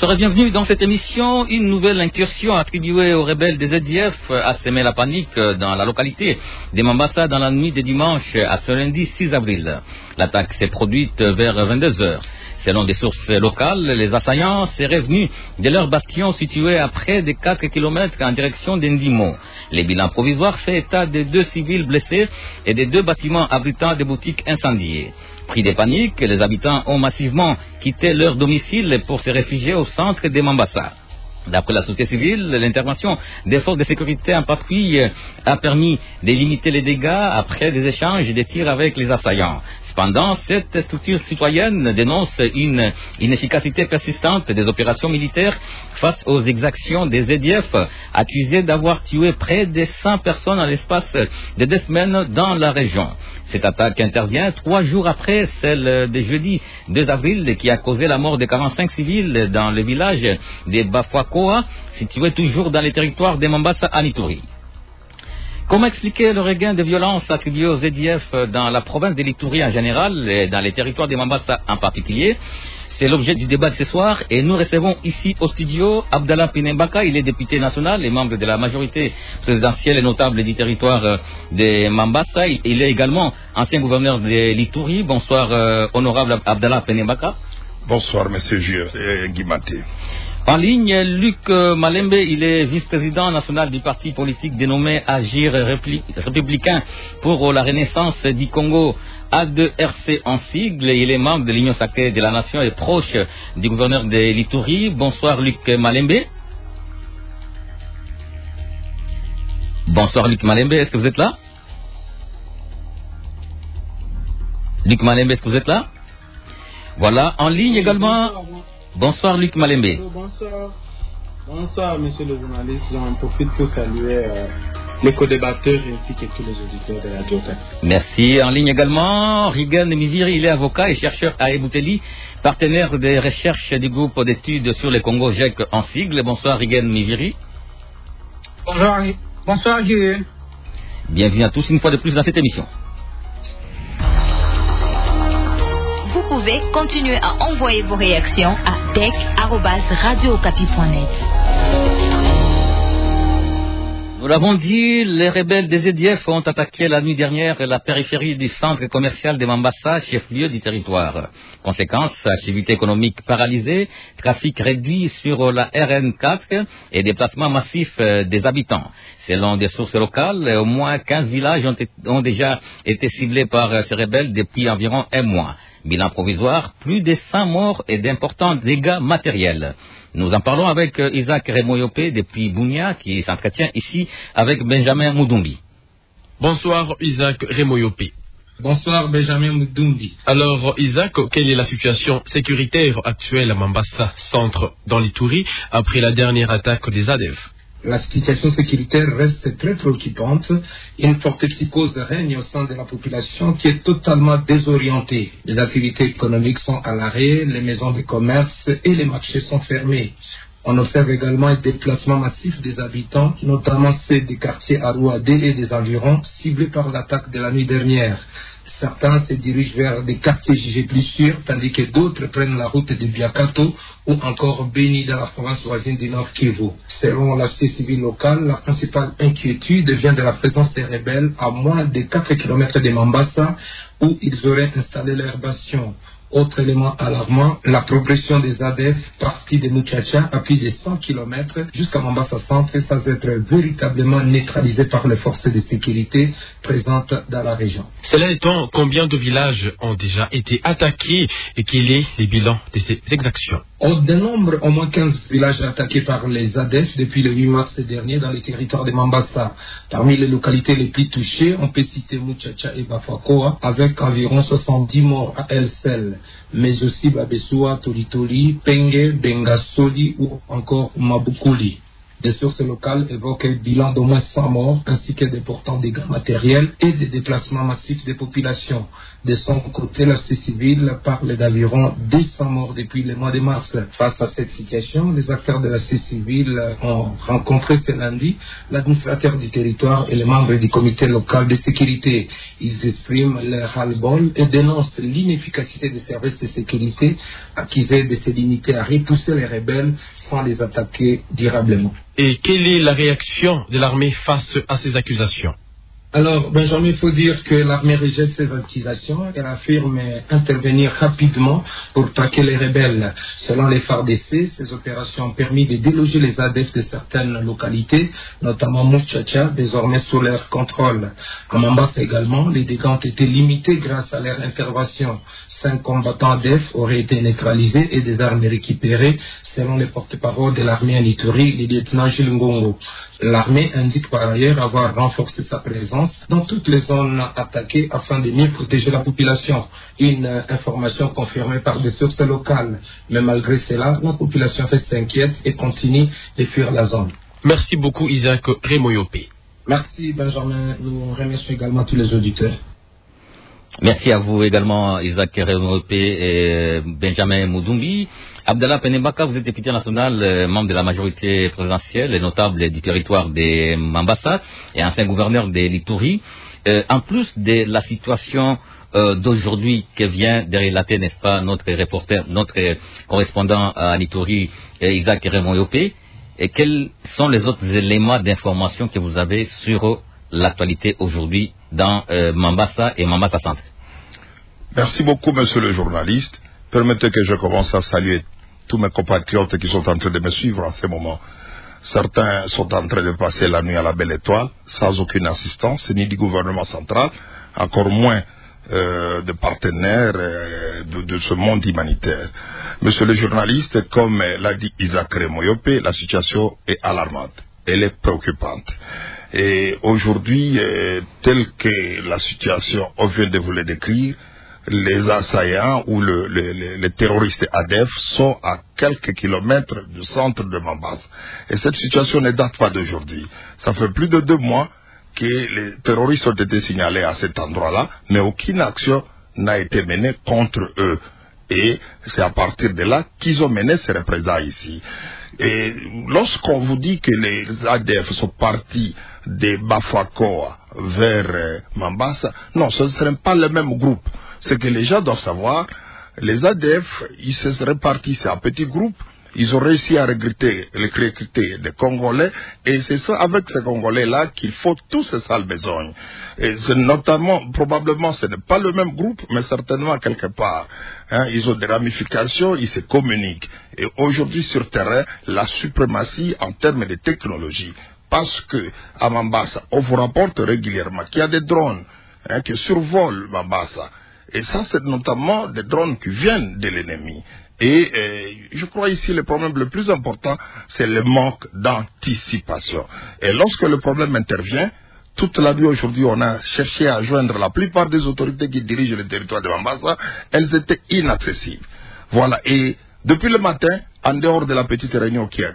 Bonsoir et bienvenue dans cette émission. Une nouvelle incursion attribuée aux rebelles des ZDF a semé la panique dans la localité de Mambasa dans la nuit de dimanche à ce lundi 6 avril. L'attaque s'est produite vers 22 heures. Selon des sources locales, les assaillants seraient venus de leur bastion situé à près de 4 km en direction d'Endimo. Les bilans provisoires fait état de 2 civils blessés et de 2 bâtiments abritant des boutiques incendiées. Pris de panique, les habitants ont massivement quitté leur domicile pour se réfugier au centre de Mambasa. D'après la société civile, l'intervention des forces de sécurité en patrouille a permis de limiter les dégâts après des échanges de tirs avec les assaillants. Cependant, cette structure citoyenne dénonce une inefficacité persistante des opérations militaires face aux exactions des ZDF, accusés d'avoir tué près de 100 personnes en l'espace de 2 semaines dans la région. Cette attaque intervient 3 jours après celle de jeudi 2 avril qui a causé la mort de 45 civils dans le village de Bafuakoa, situé toujours dans les territoires de Mambasa à Ituri. Comment expliquer le regain de violence attribué aux ZDF dans la province de l'Ituri en général et dans les territoires de Mambasa en particulier? C'est l'objet du débat de ce soir et nous recevons ici au studio Abdallah Pinembaka. Il est député national et membre de la majorité présidentielle et notable du territoire de Mambasa. Il est également ancien gouverneur de l'Ituri. Bonsoir honorable Abdallah Pinembaka. Bonsoir monsieur Guimaté. En ligne, Luc Malembe, il est vice-président national du parti politique dénommé Agir républicain pour la renaissance du Congo, A2RC en sigle. Il est membre de l'Union sacrée de la nation et proche du gouverneur de l'Ituri. Bonsoir Luc Malembe. Bonsoir Luc Malembe, est-ce que vous êtes là? Luc Malembe, est-ce que vous êtes là? Voilà, en ligne également. Bonsoir Luc Malembe. Bonsoir. Bonsoir monsieur le journaliste. J'en profite pour saluer les co-débatteurs ainsi que tous les auditeurs de la radio. Merci. En ligne également, Rigen Miviri, il est avocat et chercheur à Ebouteli, partenaire des recherches du groupe d'études sur le Congo GEC en sigle. Bonsoir Rigen Miviri. Bonjour. Bonsoir Dieu. Bienvenue à tous une fois de plus dans cette émission. Vous pouvez continuer à envoyer vos réactions à bec@radiookapi.net. Nous l'avons dit, les rebelles des ZDF ont attaqué la nuit dernière la périphérie du centre commercial de Mambasa, chef-lieu du territoire. Conséquence, activité économique paralysée, trafic réduit sur la RN4 et déplacement massif des habitants. Selon des sources locales, au moins 15 villages ont déjà été ciblés par ces rebelles depuis environ 1 mois. Bilan provisoire, plus de 100 morts et d'importants dégâts matériels. Nous en parlons avec Isaac Remoyopé depuis Bunia qui s'entretient ici avec Benjamin Mudumbi. Bonsoir Isaac Remoyopé. Bonsoir Benjamin Mudumbi. Alors Isaac, quelle est la situation sécuritaire actuelle à Mambasa, centre dans l'Ituri, après la dernière attaque des ADF? La situation sécuritaire reste très préoccupante. Une forte psychose règne au sein de la population qui est totalement désorientée. Les activités économiques sont à l'arrêt, les maisons de commerce et les marchés sont fermés. On observe également un déplacement massif des habitants, notamment ceux des quartiers Arouadé et des environs, ciblés par l'attaque de la nuit dernière. Certains se dirigent vers des quartiers jugés plus sûrs, tandis que d'autres prennent la route de Biakato ou encore Beni dans la province voisine du Nord Kivu. Selon la société civile locale, la principale inquiétude vient de la présence des rebelles à moins de 4 km de Mambasa, où ils auraient installé leur bastion. Autre élément alarmant, la progression des ADF partie de Muchacha à plus de 100 km jusqu'à Mambasa centre sans être véritablement neutralisés par les forces de sécurité présentes dans la région. Cela étant, combien de villages ont déjà été attaqués et quel est le bilan de ces exactions? On dénombre au moins 15 villages attaqués par les ADF depuis le 8 mars dernier dans les territoires de Mambasa. Parmi les localités les plus touchées, on peut citer Muchacha et Bafuakoa avec environ 70 morts à elles seules, mais aussi Babessoua, Tolitori, Penge, Bengasoli ou encore Mabukuli. Des sources locales évoquent un bilan d'au moins 100 morts, ainsi que d'importants dégâts matériels et des déplacements massifs des populations. De son côté, la société civile parle d'environ 200 morts depuis le mois de mars. Face à cette situation, les acteurs de la société civile ont rencontré ce lundi l'administrateur du territoire et les membres du comité local de sécurité. Ils expriment leur ras-le-bol et dénoncent l'inefficacité des services de sécurité accusés de se limiter à repousser les rebelles sans les attaquer durablement. Et quelle est la réaction de l'armée face à ces accusations? Alors, Benjamin, il faut dire que l'armée rejette ces accusations. Elle affirme intervenir rapidement pour traquer les rebelles. Selon les FARDC, ces opérations ont permis de déloger les ADF de certaines localités, notamment Mouchacha, désormais sous leur contrôle. À Mambasa également, les dégâts ont été limités grâce à leur intervention. 5 combattants ADF auraient été neutralisés et des armes récupérées, selon les porte-parole de l'armée en Ituri, le lieutenant Gilles Ngongo. L'armée indique par ailleurs avoir renforcé sa présence dans toutes les zones attaquées afin de mieux protéger la population. Une information confirmée par des sources locales. Mais malgré cela, la population reste inquiète et continue de fuir la zone. Merci beaucoup Isaac Remoyopé. Merci Benjamin. Nous remercions également tous les auditeurs. Merci à vous également, Isaac Remoyopé et Benjamin Moudoumbi. Abdallah Penebaka, vous êtes député national, membre de la majorité présidentielle et notable du territoire de Mambasa et ancien gouverneur de l'Ituri. En plus de la situation d'aujourd'hui que vient de relater, n'est-ce pas, notre reporter, notre correspondant à l'Ituri, Isaac Remoyopé, et quels sont les autres éléments d'information que vous avez sur l'actualité aujourd'hui dans Mambasa et Mambasa Centre? Merci beaucoup, monsieur le journaliste. Permettez que je commence à saluer tous mes compatriotes qui sont en train de me suivre en ce moment. Certains sont en train de passer la nuit à la Belle Étoile, sans aucune assistance, ni du gouvernement central, encore moins de partenaires de ce monde humanitaire. Monsieur le journaliste, comme l'a dit Isaac Remoyopé, la situation est alarmante, elle est préoccupante. Et aujourd'hui, telle que la situation, on vient de vous le décrire, les assaillants ou les terroristes ADF sont à quelques kilomètres du centre de Mambasa. Et cette situation ne date pas d'aujourd'hui. Ça fait plus de 2 mois que les terroristes ont été signalés à cet endroit-là, mais aucune action n'a été menée contre eux. Et c'est à partir de là qu'ils ont mené ces représailles ici. Et lorsqu'on vous dit que les ADF sont partis de Bafakoa vers Mambasa, non, ce ne serait pas le même groupe. Ce que les gens doivent savoir, les ADF, ils se répartissent en petits groupes, ils ont réussi à recruter des Congolais, et c'est ça, avec ces Congolais-là, qu'il faut tous ces sales besognes. Et c'est notamment, probablement, ce n'est pas le même groupe, mais certainement quelque part. Ils ont des ramifications, ils se communiquent. Et aujourd'hui, sur terrain, la suprématie en termes de technologie. Parce que, à Mambasa, on vous rapporte régulièrement qu'il y a des drones qui survolent Mambasa. Et ça, c'est notamment des drones qui viennent de l'ennemi. Et je crois ici le problème le plus important, c'est le manque d'anticipation. Et lorsque le problème intervient, toute la nuit aujourd'hui, on a cherché à joindre la plupart des autorités qui dirigent le territoire de Mambasa, elles étaient inaccessibles. Voilà. Et depuis le matin, en dehors de la petite réunion qu'a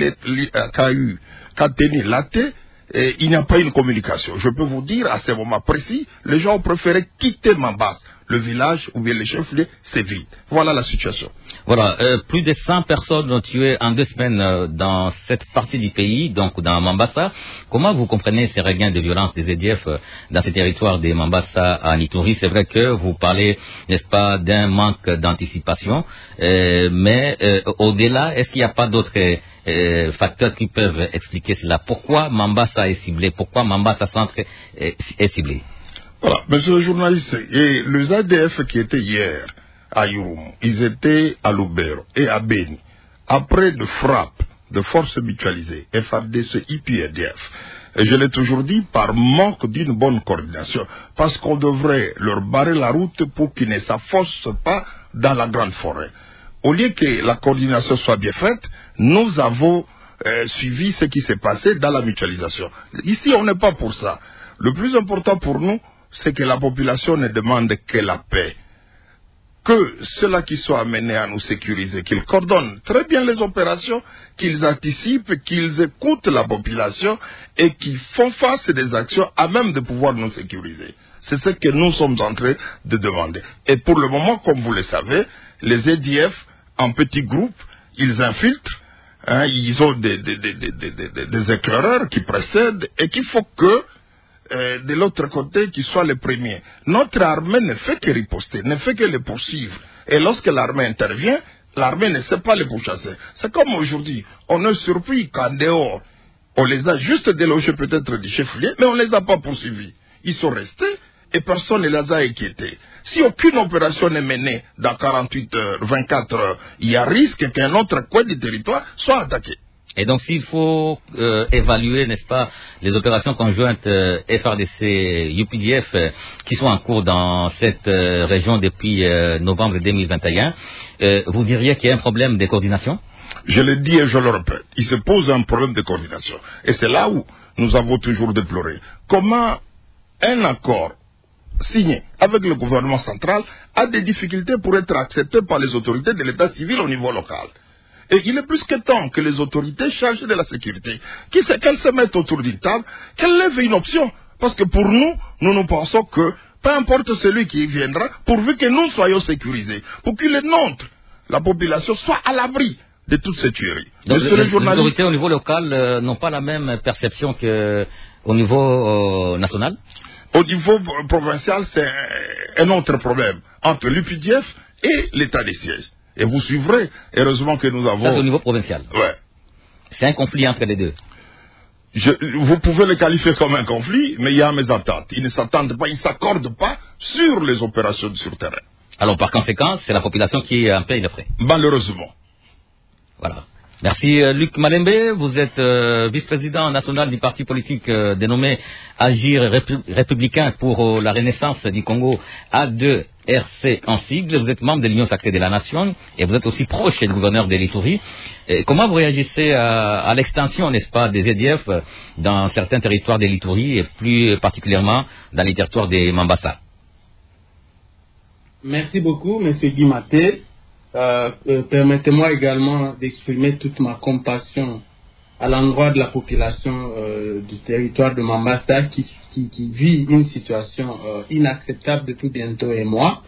tenu l'AT, il n'y a pas une communication. Je peux vous dire, à ce moment précis, les gens ont préféré quitter Mambasa. Le village ou bien les chefs-lieux, c'est vide. Voilà la situation. Voilà, plus de 100 personnes ont tué en 2 semaines dans cette partie du pays, donc dans Mambasa. Comment vous comprenez ces regains de violence des EDF dans ces territoires de Mambasa à Ituri? C'est vrai que vous parlez, n'est-ce pas, d'un manque d'anticipation, mais au-delà, est-ce qu'il n'y a pas d'autres facteurs qui peuvent expliquer cela? Pourquoi Mambasa est ciblé? Pourquoi Mambasa Centre est ciblé? Voilà, monsieur le journaliste, et les ADF qui étaient hier à Yurumu, ils étaient à Lubero et à Beni. Après de frappes de forces mutualisées, FARDC, IPDF, et je l'ai toujours dit, par manque d'une bonne coordination, parce qu'on devrait leur barrer la route pour qu'ils ne s'affossent pas dans la grande forêt. Au lieu que la coordination soit bien faite, nous avons suivi ce qui s'est passé dans la mutualisation. Ici, on n'est pas pour ça. Le plus important pour nous, c'est que la population ne demande que la paix. que ceux-là qui sont amenés à nous sécuriser, qu'ils coordonnent très bien les opérations, qu'ils anticipent, qu'ils écoutent la population et qu'ils font face à des actions à même de pouvoir nous sécuriser. C'est ce que nous sommes en train de demander. Et pour le moment, comme vous le savez, les EDF, en petits groupes, ils infiltrent, hein, ils ont des éclaireurs qui précèdent et qu'il faut que de l'autre côté, qu'ils soient les premiers. Notre armée ne fait que riposter, ne fait que les poursuivre. Et lorsque l'armée intervient, l'armée ne sait pas les pourchasser. C'est comme aujourd'hui, on est surpris qu'en dehors, on les a juste délogés peut-être du chef-lieu, mais on ne les a pas poursuivis. Ils sont restés et personne ne les a inquiétés. Si aucune opération n'est menée dans 48 heures, 24 heures, il y a risque qu'un autre coin du territoire soit attaqué. Et donc s'il faut évaluer, n'est-ce pas, les opérations conjointes FARDC-UPDF qui sont en cours dans cette région depuis novembre 2021, vous diriez qu'il y a un problème de coordination? Je le dis et je le répète, il se pose un problème de coordination. Et c'est là où nous avons toujours déploré. Comment un accord signé avec le gouvernement central a des difficultés pour être accepté par les autorités de l'état civil au niveau local? Et il est plus que temps que les autorités chargées de la sécurité, qu'elles se mettent autour d'une table, qu'elles lèvent une option. Parce que pour nous, nous pensons que, peu importe celui qui viendra, pourvu que nous soyons sécurisés, pour que les nôtres, la population, soit à l'abri de toutes ces tueries. Donc les autorités au niveau local n'ont pas la même perception qu'au niveau national? Au niveau provincial, c'est un autre problème entre l'UPDF et l'état des sièges. Et vous suivrez, heureusement que nous avons... Ça, c'est au niveau provincial. Ouais. C'est un conflit entre les deux. Vous pouvez le qualifier comme un conflit, mais il y a mes attentes. Ils ne s'attendent pas, ils ne s'accordent pas sur les opérations sur terrain. Alors, par conséquent, c'est la population qui en paye le frais. Malheureusement. Voilà. Merci Luc Malembe, vous êtes vice-président national du parti politique dénommé Agir républicain pour la renaissance du Congo, A2RC en sigle. Vous êtes membre de l'Union sacrée de la Nation et vous êtes aussi proche du gouverneur de l'Ituri. Comment vous réagissez à l'extension, n'est-ce pas, des EDF dans certains territoires de l'Ituri et plus particulièrement dans les territoires des Mambasa? Merci beaucoup, M. Guy Maté. Permettez-moi également d'exprimer toute ma compassion à l'endroit de la population du territoire de Mambasa qui vit une situation inacceptable depuis bientôt un mois.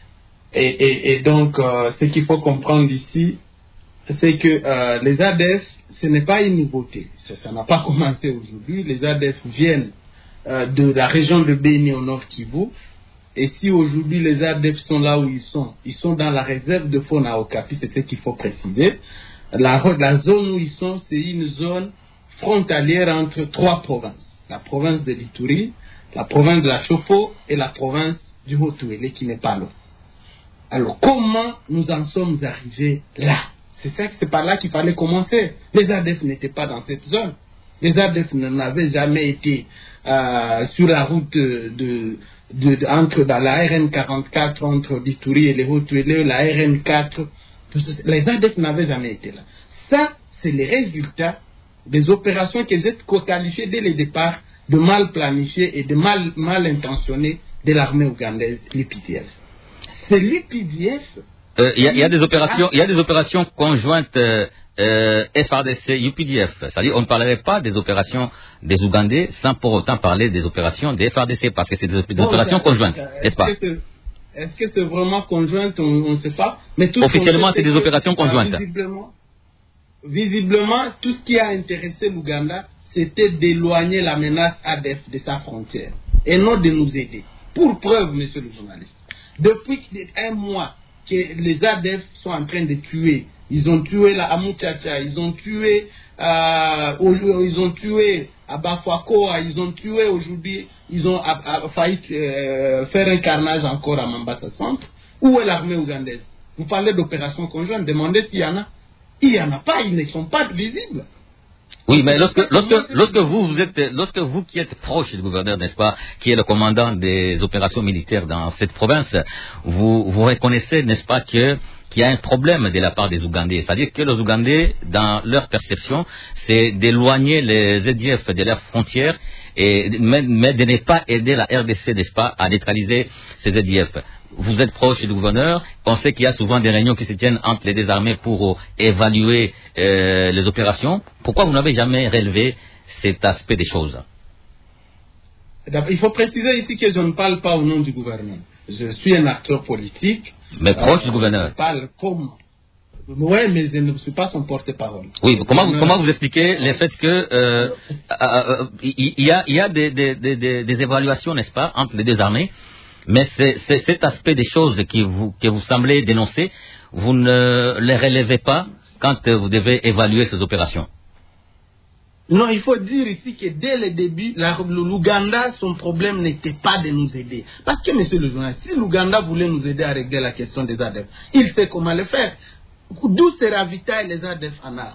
Et donc, ce qu'il faut comprendre ici, c'est que les ADF, ce n'est pas une nouveauté. Ça n'a pas commencé aujourd'hui. Les ADF viennent de la région de Béni au Nord Kivu. Et si aujourd'hui les ADF sont là où ils sont dans la réserve de faune à Okapi, c'est ce qu'il faut préciser. La zone où ils sont, c'est une zone frontalière entre trois provinces. La province de l'Ituri, la province de la Chopo et la province du Haut-Ouélé qui n'est pas loin. Alors comment nous en sommes arrivés là? C'est par là qu'il fallait commencer. Les ADF n'étaient pas dans cette zone. Les ADF n'avaient jamais été sur la route entre dans la RN44 entre l'Ituri et les Haut-Ouélé, la RN4. Les ADF n'avaient jamais été là. Ça, c'est les résultats des opérations qui étaient qualifiées dès le départ de mal planifiées et de mal intentionnées de l'armée ougandaise, l'UPDF. C'est l'UPDF. Il y a des opérations conjointes FARDC-UPDF. C'est-à-dire on ne parlerait pas des opérations des Ougandais sans pour autant parler des opérations des FARDC parce que c'est des opérations conjointes, n'est-ce pas? Est-ce que c'est vraiment conjointe? On ne sait pas. Mais officiellement, c'est des opérations conjointes. Visiblement, tout ce qui a intéressé l'Ouganda, c'était d'éloigner la menace ADF de sa frontière et non de nous aider. Pour preuve, monsieur le journaliste, depuis un mois que les ADF sont en train de tuer, ils ont tué la Amouchacha, ils ont tué à Bafuakoa, ils ont tué aujourd'hui, ils ont failli faire un carnage encore à Mambasa Centre. Où est l'armée ougandaise? Vous parlez d'opérations conjointes, demandez s'il y en a. Il n'y en a pas, ils ne sont pas visibles. Oui, mais lorsque vous qui êtes proche du gouverneur, n'est-ce pas, qui est le commandant des opérations militaires dans cette province, vous reconnaissez, n'est-ce pas, qu'il y a un problème de la part des Ougandais. C'est-à-dire que les Ougandais, dans leur perception, c'est d'éloigner les EDF de leurs frontières, mais de ne pas aider la RDC, n'est-ce pas, à neutraliser ces EDF. vous êtes proche du gouverneur, on sait qu'il y a souvent des réunions qui se tiennent entre les deux armées pour évaluer les opérations. Pourquoi vous n'avez jamais relevé cet aspect des choses? Il faut préciser ici que je ne parle pas au nom du gouvernement. Je suis un acteur politique. Mais proche du gouverneur. Je parle comme... Oui, mais je ne suis pas son porte-parole. Oui, comment vous expliquez le fait que il y a des évaluations, n'est-ce pas, entre les deux armées, mais c'est cet aspect des choses que vous semblez dénoncer, vous ne les relevez pas quand vous devez évaluer ces opérations? Non, il faut dire ici que dès le début, l'Ouganda, son problème n'était pas de nous aider. Parce que, monsieur le journaliste, si l'Ouganda voulait nous aider à régler la question des ADF, il sait comment le faire. D'où se ravitaillent les ADF en art?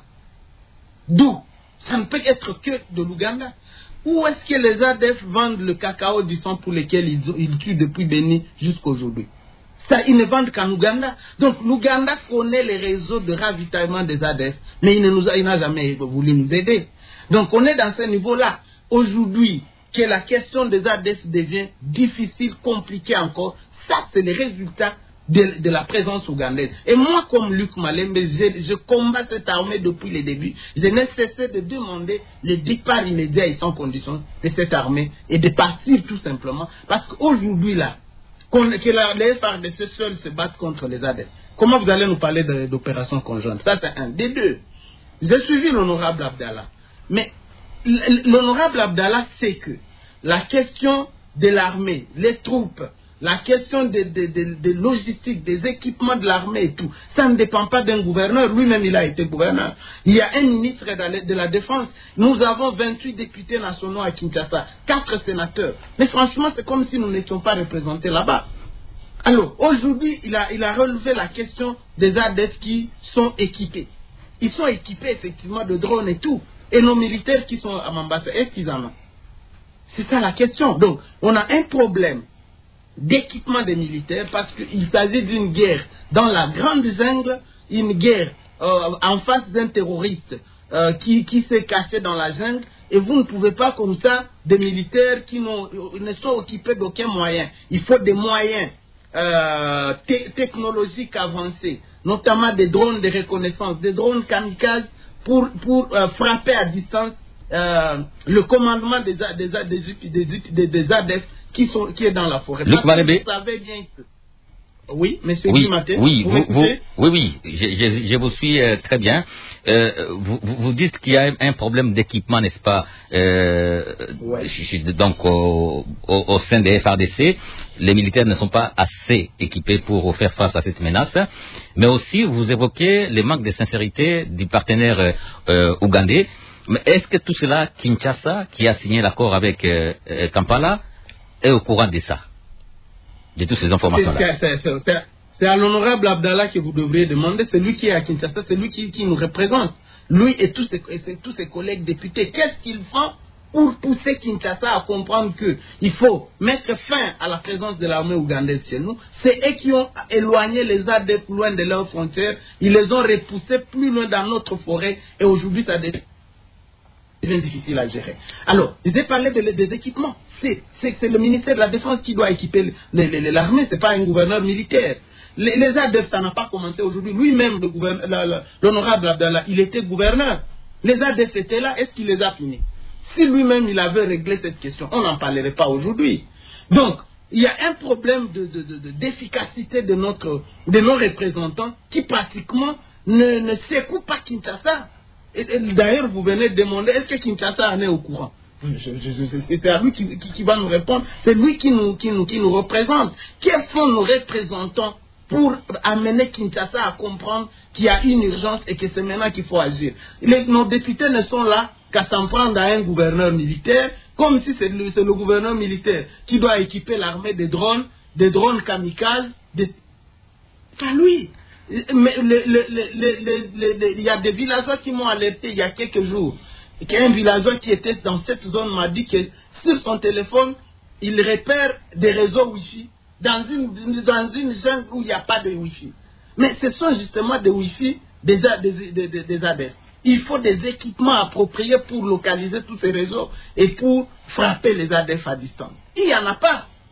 D'où? Ça ne peut être que de l'Ouganda. Où est-ce que les ADF vendent le cacao du sang pour lequel ils tuent depuis Béni jusqu'à aujourd'hui? Ça, ils ne vendent qu'en Ouganda. Donc l'Ouganda connaît les réseaux de ravitaillement des ADF, mais il n'a jamais voulu nous aider. Donc on est dans ce niveau-là. Aujourd'hui, que la question des ADF devient difficile, compliquée encore, ça c'est le résultat de la présence ougandaise. Et moi, comme Luc Malembe, je combats cette armée depuis le début. Je n'ai cessé de demander le départ immédiat et sans condition de cette armée et de partir tout simplement. Parce qu'aujourd'hui, là, que les FARDC seuls se battent contre les ADF. Comment vous allez nous parler d'opérations conjointes? Ça, c'est un. Des deux. J'ai suivi l'honorable Abdallah. Mais l'honorable Abdallah sait que la question de l'armée, les troupes, la question de logistique, des équipements de l'armée et tout, ça ne dépend pas d'un gouverneur. Lui-même, il a été gouverneur. Il y a un ministre de la Défense. Nous avons 28 députés nationaux à Kinshasa, 4 sénateurs. Mais franchement, c'est comme si nous n'étions pas représentés là-bas. Alors, aujourd'hui, il a relevé la question des ADF qui sont équipés. Ils sont équipés, effectivement, de drones et tout. Et nos militaires qui sont à Mambasa, est-ce qu'ils en ont? C'est ça la question. Donc, on a un problème d'équipement des militaires parce qu'il s'agit d'une guerre dans la grande jungle, une guerre en face d'un terroriste qui s'est caché dans la jungle, et vous ne pouvez pas comme ça des militaires qui ne sont équipés d'aucun moyen. Il faut des moyens technologiques avancés, notamment des drones de reconnaissance, des drones kamikazes pour frapper à distance le commandement des ADF qui est dans la forêt. Luc Malembe. Vous savez bien que... Oui, monsieur Guimaté. Oui, je vous suis très bien. Vous dites qu'il y a un problème d'équipement, n'est-ce pas? Donc, au sein des FARDC, les militaires ne sont pas assez équipés pour faire face à cette menace. Mais aussi, vous évoquez le manque de sincérité du partenaire ougandais. Mais est-ce que tout cela, Kinshasa, qui a signé l'accord avec Kampala, est au courant de ça, de toutes ces informations-là? C'est à l'honorable Abdallah que vous devriez demander. C'est lui qui est à Kinshasa, c'est lui qui nous représente. Lui et tous ses collègues députés. Qu'est-ce qu'ils font pour pousser Kinshasa à comprendre qu'il faut mettre fin à la présence de l'armée ougandaise chez nous? C'est eux qui ont éloigné les ADF loin de leurs frontières. Ils les ont repoussés plus loin dans notre forêt. Et aujourd'hui, ça devient difficile à gérer. Alors, j'ai parlé des équipements. C'est le ministère de la Défense qui doit équiper l'armée, ce n'est pas un gouverneur militaire. Les ADF, ça n'a pas commencé aujourd'hui. Lui-même, l'honorable Abdallah, il était gouverneur. Les ADF étaient là, est-ce qu'il les a finis? Si lui-même, il avait réglé cette question, on n'en parlerait pas aujourd'hui. Donc, il y a un problème d'efficacité de nos représentants qui pratiquement ne secouent pas Kinshasa. D'ailleurs, vous venez de demander, est-ce que Kinshasa en est au courant? C'est à lui qui va nous répondre. C'est lui qui nous représente. Quels sont nos représentants pour amener Kinshasa à comprendre qu'il y a une urgence et que c'est maintenant qu'il faut agir? Nos députés ne sont là qu'à s'en prendre à un gouverneur militaire, comme si c'est le gouverneur militaire qui doit équiper l'armée des drones kamikazes. Pas lui. Mais il y a des villageois qui m'ont alerté il y a quelques jours. Un villageois qui était dans cette zone m'a dit que sur son téléphone, il repère des réseaux Wi-Fi dans une zone où il n'y a pas de Wi-Fi. Mais ce sont justement des Wi-Fi des ADF. Il faut des équipements appropriés pour localiser tous ces réseaux et pour frapper les ADF à distance. Il n'y en a pas.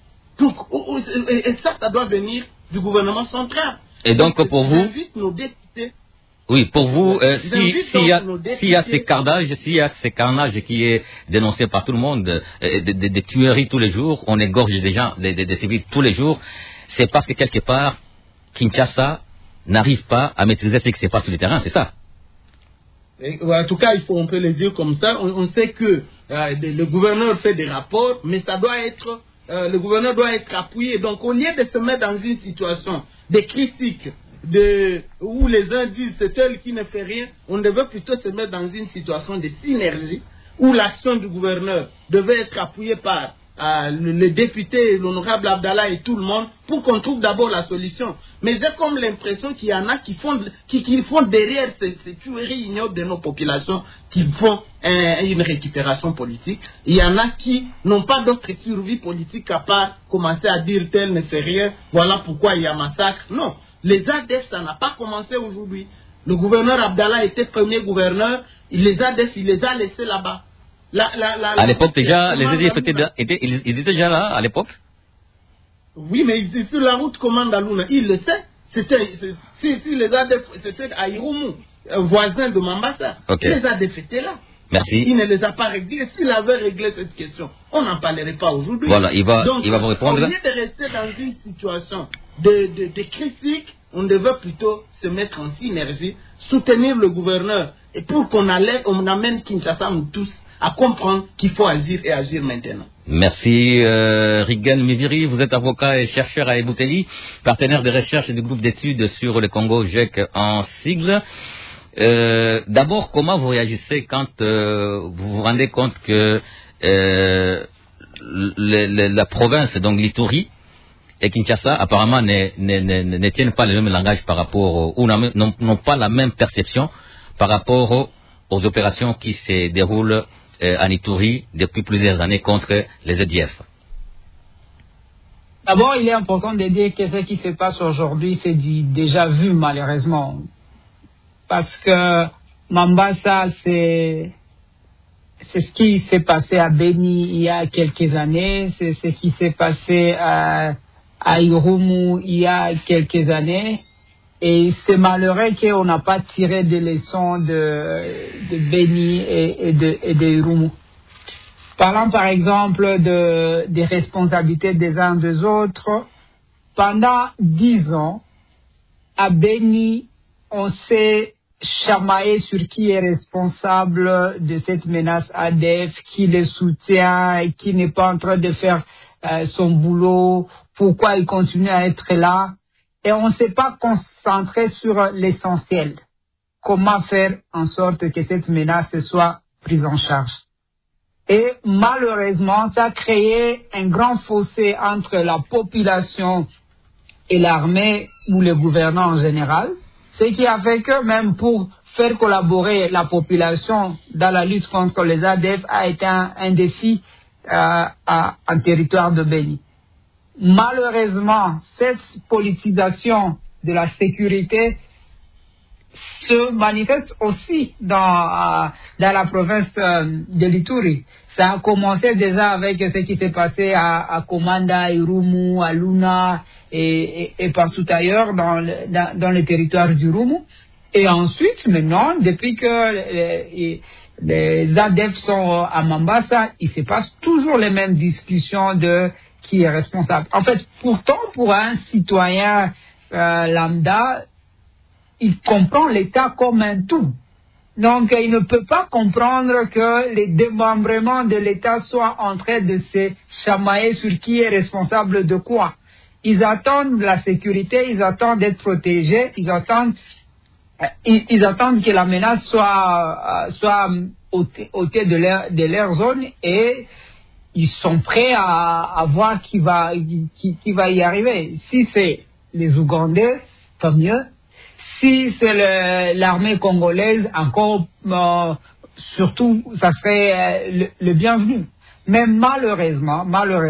Donc, et ça doit venir du gouvernement central. Et donc pour vous, nos députés. Oui, pour vous, s'il y a ces carnages, qui est dénoncé par tout le monde, des tueries tous les jours, on égorge des gens, des civils tous les jours, c'est parce que quelque part, Kinshasa n'arrive pas à maîtriser ce qui se passe sur le terrain, c'est ça? En tout cas, on peut le dire comme ça. On sait que le gouverneur fait des rapports, mais ça doit être, le gouverneur doit être appuyé. Donc, au lieu de se mettre dans une situation de critique, où les uns disent c'est tel qui ne fait rien, on devait plutôt se mettre dans une situation de synergie, où l'action du gouverneur devait être appuyée par le député, l'honorable Abdallah et tout le monde, pour qu'on trouve d'abord la solution. Mais j'ai comme l'impression qu'il y en a qui font derrière ces tueries ignobles de nos populations, qui font une récupération politique. Il y en a qui n'ont pas d'autre survie politique qu'à part commencer à dire tel ne fait rien, voilà pourquoi il y a massacre. Non, les ADF, ça n'a pas commencé aujourd'hui. Le gouverneur Abdallah était premier gouverneur, les ADF, il les a laissés là-bas. À l'époque déjà, les ADF ils étaient déjà là à l'époque? Oui, mais ils étaient sur la route commande à Luna. Il le sait. Si les ADF, c'était à Irumu, voisin de Mambasa. Okay. Les ADF étaient là. Merci. Il ne les a pas réglés. S'il avait réglé cette question, on n'en parlerait pas aujourd'hui. Voilà, il va vous répondre. Au lieu de rester dans une situation de critique, on devait plutôt se mettre en synergie, soutenir le gouverneur, et pour qu'on amène Kinshasa, nous tous, à comprendre qu'il faut agir et agir maintenant. Merci Rigan Miviri, vous êtes avocat et chercheur à Ebouteli, partenaire de recherche du groupe d'études sur le Congo, GEC en sigle. D'abord, comment vous réagissez quand vous vous rendez compte que la province, donc l'Ituri et Kinshasa, apparemment ne tiennent pas le même langage par rapport, ou n'ont pas la même perception par rapport aux opérations qui se déroulent en Ituri depuis plusieurs années contre les EDF. D'abord, il est important de dire que ce qui se passe aujourd'hui, c'est déjà vu malheureusement. Parce que Mambasa, c'est ce qui s'est passé à Beni il y a quelques années, c'est ce qui s'est passé à Irumu il y a quelques années. Et c'est malheureux qu'on n'a pas tiré des leçons de Beni et de Irumu. Parlant par exemple des responsabilités des uns des autres, pendant 10 ans, à Beni, on s'est chamaillé sur qui est responsable de cette menace ADF, qui le soutient, qui n'est pas en train de faire son boulot, pourquoi il continue à être là. Et on ne s'est pas concentré sur l'essentiel. Comment faire en sorte que cette menace soit prise en charge. Et malheureusement, ça a créé un grand fossé entre la population et l'armée ou le gouvernement en général. Ce qui a fait que même pour faire collaborer la population dans la lutte contre les ADF a été un défi en territoire de Beni. Malheureusement, cette politisation de la sécurité se manifeste aussi dans la province de l'Ituri. Ça a commencé déjà avec ce qui s'est passé à Komanda, à Irumu, à Luna et partout ailleurs dans le territoire du Rumu. Et ensuite, maintenant, depuis que les ADF sont à Mambasa, il se passe toujours les mêmes discussions de qui est responsable. En fait, pourtant, pour un citoyen lambda, il comprend l'État comme un tout. Donc, il ne peut pas comprendre que les démembrements de l'État soient en train de se chamailler sur qui est responsable de quoi. Ils attendent la sécurité, ils attendent d'être protégés, ils attendent que la menace soit ôtée de leur zone et ils sont prêts à voir qui va y arriver. Si c'est les Ougandais, tant mieux. Si c'est l'armée congolaise, encore, surtout, ça serait le bienvenu. Mais malheureusement,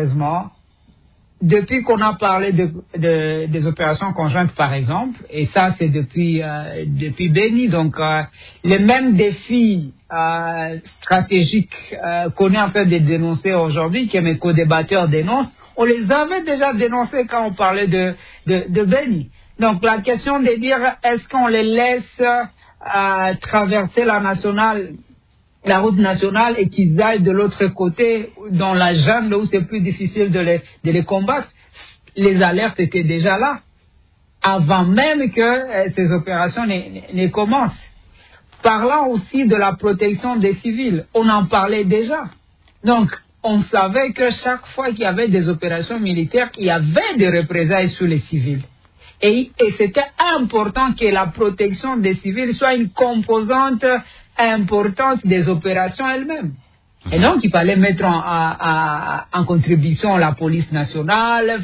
depuis qu'on a parlé des opérations conjointes, par exemple, et ça c'est depuis Beni, donc les mêmes défis stratégiques qu'on est en train de dénoncer aujourd'hui, que mes co-débatteurs dénoncent, On les avait déjà dénoncés quand on parlait de Beni. Donc la question de dire est-ce qu'on les laisse traverser la route nationale et qu'ils aillent de l'autre côté dans la jungle où c'est plus difficile de les combattre, les alertes étaient déjà là avant même que ces opérations ne commencent. Parlant aussi de la protection des civils, on en parlait déjà. Donc, on savait que chaque fois qu'il y avait des opérations militaires, il y avait des représailles sur les civils. Et c'était important que la protection des civils soit une composante importante des opérations elles-mêmes. Et donc, il fallait mettre en contribution la police nationale,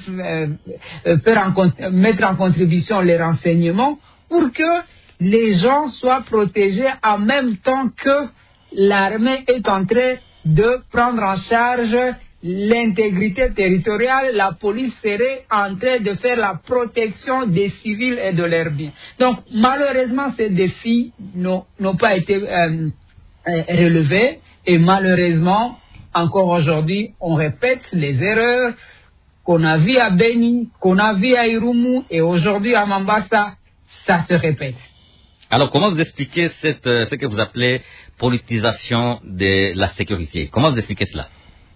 mettre en contribution les renseignements pour que les gens soient protégés en même temps que l'armée est en train de prendre en charge l'intégrité territoriale. La police serait en train de faire la protection des civils et de leurs biens. Donc, malheureusement, ces défis n'ont pas été relevés et malheureusement, encore aujourd'hui, on répète les erreurs qu'on a vues à Beni, qu'on a vues à Irumu et aujourd'hui à Mambasa, ça se répète. Alors, comment vous expliquez ce que vous appelez politisation de la sécurité? Comment vous expliquez cela?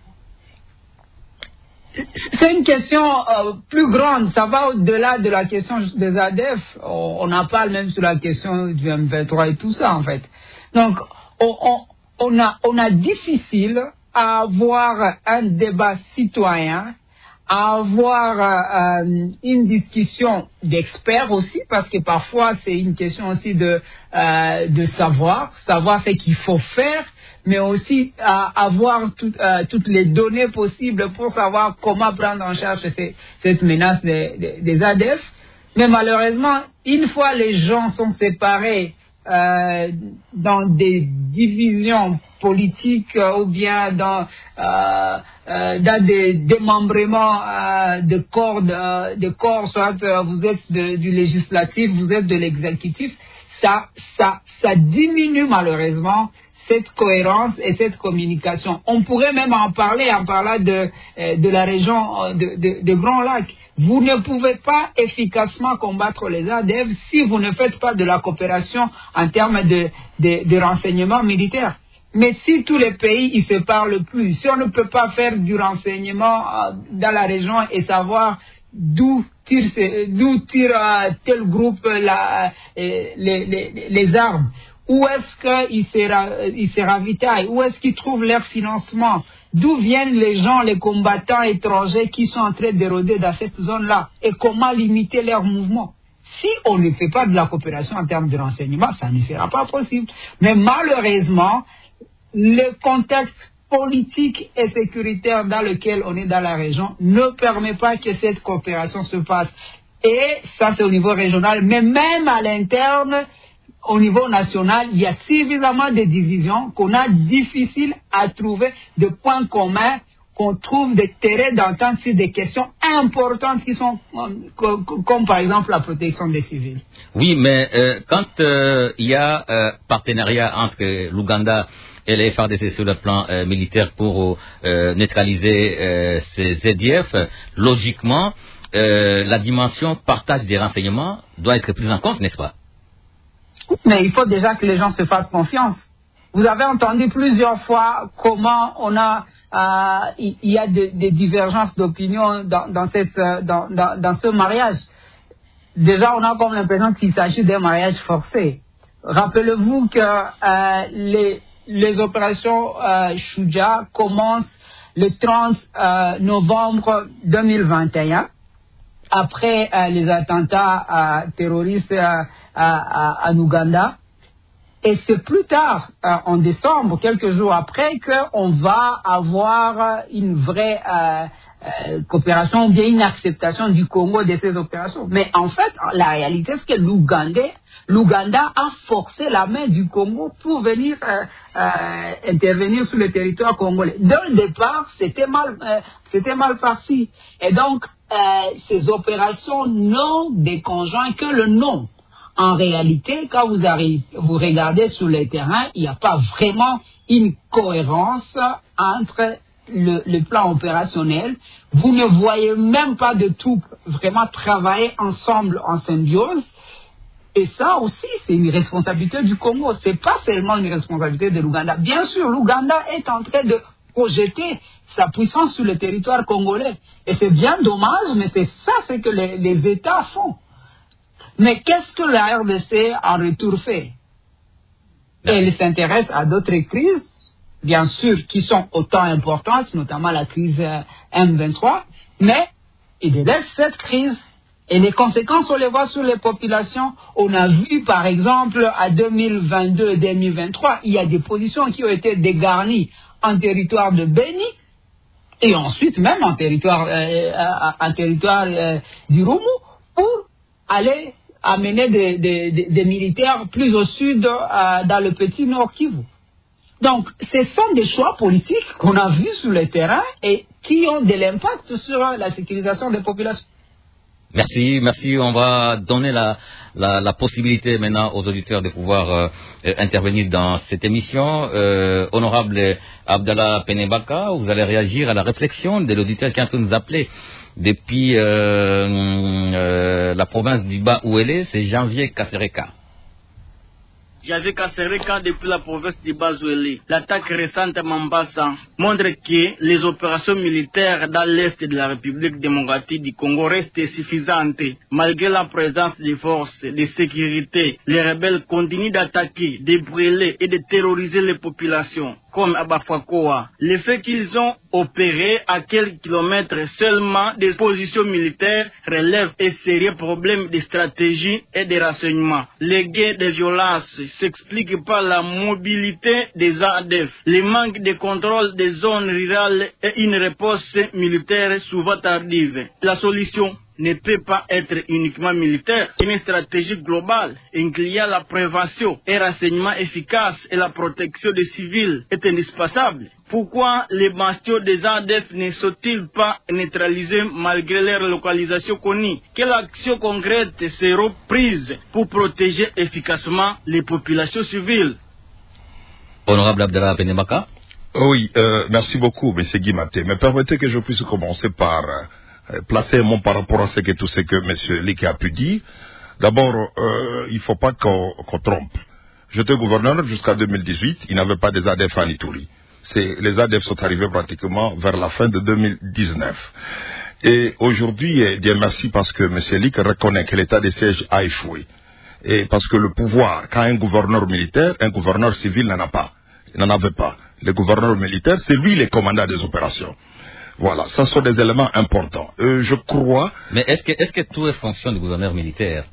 C'est une question plus grande, ça va au-delà de la question des ADF. On en parle même sur la question du M23 et tout ça, en fait. Donc, on a difficile à avoir un débat citoyen, à avoir une discussion d'experts aussi, parce que parfois c'est une question aussi de savoir ce qu'il faut faire, mais aussi avoir toutes les données possibles pour savoir comment prendre en charge cette menace des ADF. Mais malheureusement, une fois les gens sont séparés dans des divisions politiques ou bien dans des démembrements de corps, soit vous êtes du législatif, vous êtes de l'exécutif, ça diminue malheureusement cette cohérence et cette communication. On pourrait même en parlant de la région de Grand Lac. Vous ne pouvez pas efficacement combattre les ADF si vous ne faites pas de la coopération en termes de renseignement militaire. Mais si tous les pays ils se parlent plus, si on ne peut pas faire du renseignement dans la région et savoir d'où tire tel groupe les armes, où est-ce qu'ils se ravitaillent, où est-ce qu'ils trouvent leur financement, d'où viennent les gens, les combattants étrangers qui sont en train d'éroder dans cette zone-là, et comment limiter leurs mouvements. Si on ne fait pas de la coopération en termes de renseignement, ça ne sera pas possible. Mais malheureusement, le contexte politique et sécuritaire dans lequel on est dans la région ne permet pas que cette coopération se passe. Et ça, c'est au niveau régional, mais même à l'interne, au niveau national, il y a suffisamment de divisions qu'on a difficile à trouver de points communs, qu'on trouve des terrains d'entente sur des questions importantes qui sont comme par exemple la protection des civils. Oui, mais quand il y a partenariat entre l'Ouganda et les FARDC sur le plan militaire pour neutraliser ces ZDF, logiquement, la dimension partage des renseignements doit être prise en compte, n'est-ce pas? Mais il faut déjà que les gens se fassent confiance. Vous avez entendu plusieurs fois comment il y a des divergences d'opinion dans ce mariage. Déjà, on a comme l'impression qu'il s'agit d'un mariage forcé. Rappelez-vous que les opérations Shuja commencent le 30 novembre 2021. Après les attentats terroristes en Ouganda. Et c'est plus tard, en décembre, quelques jours après, qu'on va avoir une vraie coopération ou bien une acceptation du Congo de ces opérations. Mais en fait, la réalité, c'est que l'Ouganda a forcé la main du Congo pour venir intervenir sur le territoire congolais. Dès le départ, c'était mal parti. Et donc, ces opérations n'ont des conjoints que le nom. En réalité, quand vous regardez sur le terrain, il n'y a pas vraiment une cohérence entre le plan opérationnel, vous ne voyez même pas de tout vraiment travailler ensemble en symbiose. Et ça aussi, c'est une responsabilité du Congo. C'est pas seulement une responsabilité de l'Ouganda. Bien sûr, l'Ouganda est en train de projeter sa puissance sur le territoire congolais. Et c'est bien dommage, mais c'est ça ce que les États font. Mais qu'est-ce que la RDC en retour fait? Elle s'intéresse à d'autres crises, bien sûr, qui sont autant importantes, notamment la crise M23, mais il délaisse cette crise. Et les conséquences, on les voit sur les populations. On a vu, par exemple, à 2022 et 2023, il y a des positions qui ont été dégarnies en territoire de Beni, et ensuite même en territoire du Roumou, pour aller amener des militaires plus au sud, dans le petit Nord Kivu. Donc, ce sont des choix politiques qu'on a vus sur le terrain et qui ont de l'impact sur la sécurisation des populations. Merci. On va donner la possibilité maintenant aux auditeurs de pouvoir intervenir dans cette émission. Honorable Abdallah Penebaka, vous allez réagir à la réflexion de l'auditeur qui est en train de nous appeler depuis la province du Bas-Ouélé, c'est Janvier Kasereka. J'avais Kasereka depuis la province du Bas-Ouélé. L'attaque récente à Mombasa montre que les opérations militaires dans l'est de la République démocratique du Congo restent suffisantes. Malgré la présence des forces de sécurité, les rebelles continuent d'attaquer, de brûler et de terroriser les populations, comme à Bafakoa. Le fait qu'ils ont opéré à quelques kilomètres seulement des positions militaires relève un sérieux problème de stratégie et de renseignement. Les guerres de violence s'explique par la mobilité des ADF, le manque de contrôle des zones rurales et une réponse militaire souvent tardive. La solution ne peut pas être uniquement militaire. Une stratégie globale incluant la prévention et renseignement efficace et la protection des civils est indispensable. Pourquoi les bastions des ADF ne sont-ils pas neutralisés malgré leur localisation connue? Quelles actions concrètes seront prises pour protéger efficacement les populations civiles? Honorable Abdallah Penebaka. Oui, merci beaucoup, M. Guimaté. Mais permettez que je puisse commencer par placer un mot par rapport à tout ce que M. Liké a pu dire. D'abord, il ne faut pas qu'on trompe. J'étais gouverneur jusqu'à 2018, il n'y avait pas des ADF en Ituri. Les ADF sont arrivés pratiquement vers la fin de 2019. Et aujourd'hui, Dieu merci parce que M. Liké reconnaît que l'état de siège a échoué. Et parce que le pouvoir, quand un gouverneur militaire, un gouverneur civil n'en a pas. Il n'en avait pas. Le gouverneur militaire, c'est lui le commandant des opérations. Voilà, ça sont des éléments importants. Je crois... Mais est-ce que tout est fonction du gouverneur militaire?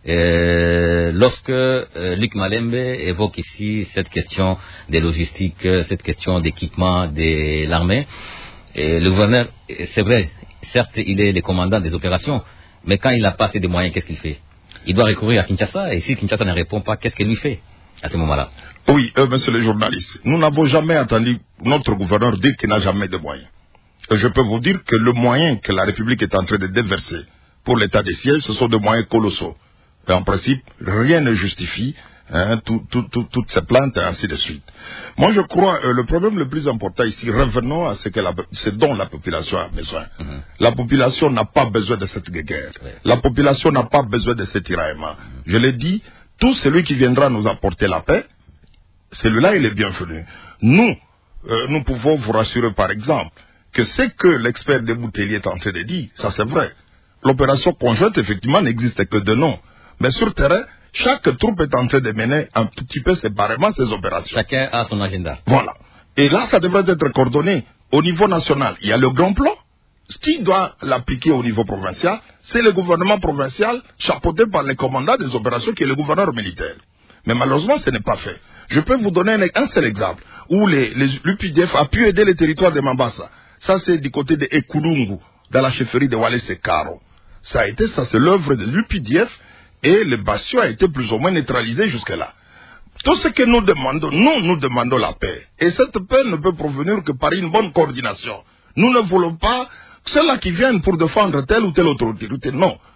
Lorsque Luc Malembe évoque ici cette question des logistiques, cette question d'équipement de l'armée, le gouverneur, c'est vrai, certes il est le commandant des opérations, mais quand il n'a pas assez de moyens, qu'est-ce qu'il fait? Il doit recourir à Kinshasa, et si Kinshasa ne répond pas, qu'est-ce qu'il lui fait à ce moment-là? Oui, monsieur le journaliste, nous n'avons jamais entendu notre gouverneur dire qu'il n'a jamais de moyens. Je peux vous dire que le moyen que la République est en train de déverser pour l'état de siège, ce sont des moyens colossaux. Et en principe, rien ne justifie toutes ces plaintes et ainsi de suite. Moi, je crois le problème le plus important ici, revenons à ce dont la population a besoin. La population n'a pas besoin de cette guerre. La population n'a pas besoin de cet tiraillement. Je l'ai dit, tout celui qui viendra nous apporter la paix, celui-là, il est bienvenu. Nous pouvons vous rassurer, par exemple, que ce que l'expert des Bouteliers est en train de dire, ça c'est vrai. L'opération conjointe, effectivement, n'existe que de nom. Mais sur le terrain, chaque troupe est en train de mener un petit peu séparément ses opérations. Chacun a son agenda. Voilà. Et là, ça devrait être coordonné. Au niveau national, il y a le grand plan. Ce qui doit l'appliquer au niveau provincial, c'est le gouvernement provincial chapeauté par le commandant des opérations qui est le gouverneur militaire. Mais malheureusement, ce n'est pas fait. Je peux vous donner un seul exemple où l'UPDF a pu aider les territoires de Mambasa. Ça, c'est du côté de Ekulungu, dans la chefferie de Walese Karo. Ça, c'est l'œuvre de l'UPDF et le bastion a été plus ou moins neutralisé jusque-là. Tout ce que nous demandons, nous demandons la paix. Et cette paix ne peut provenir que par une bonne coordination. Nous ne voulons pas ceux-là qui viennent pour défendre telle ou telle autorité. Non.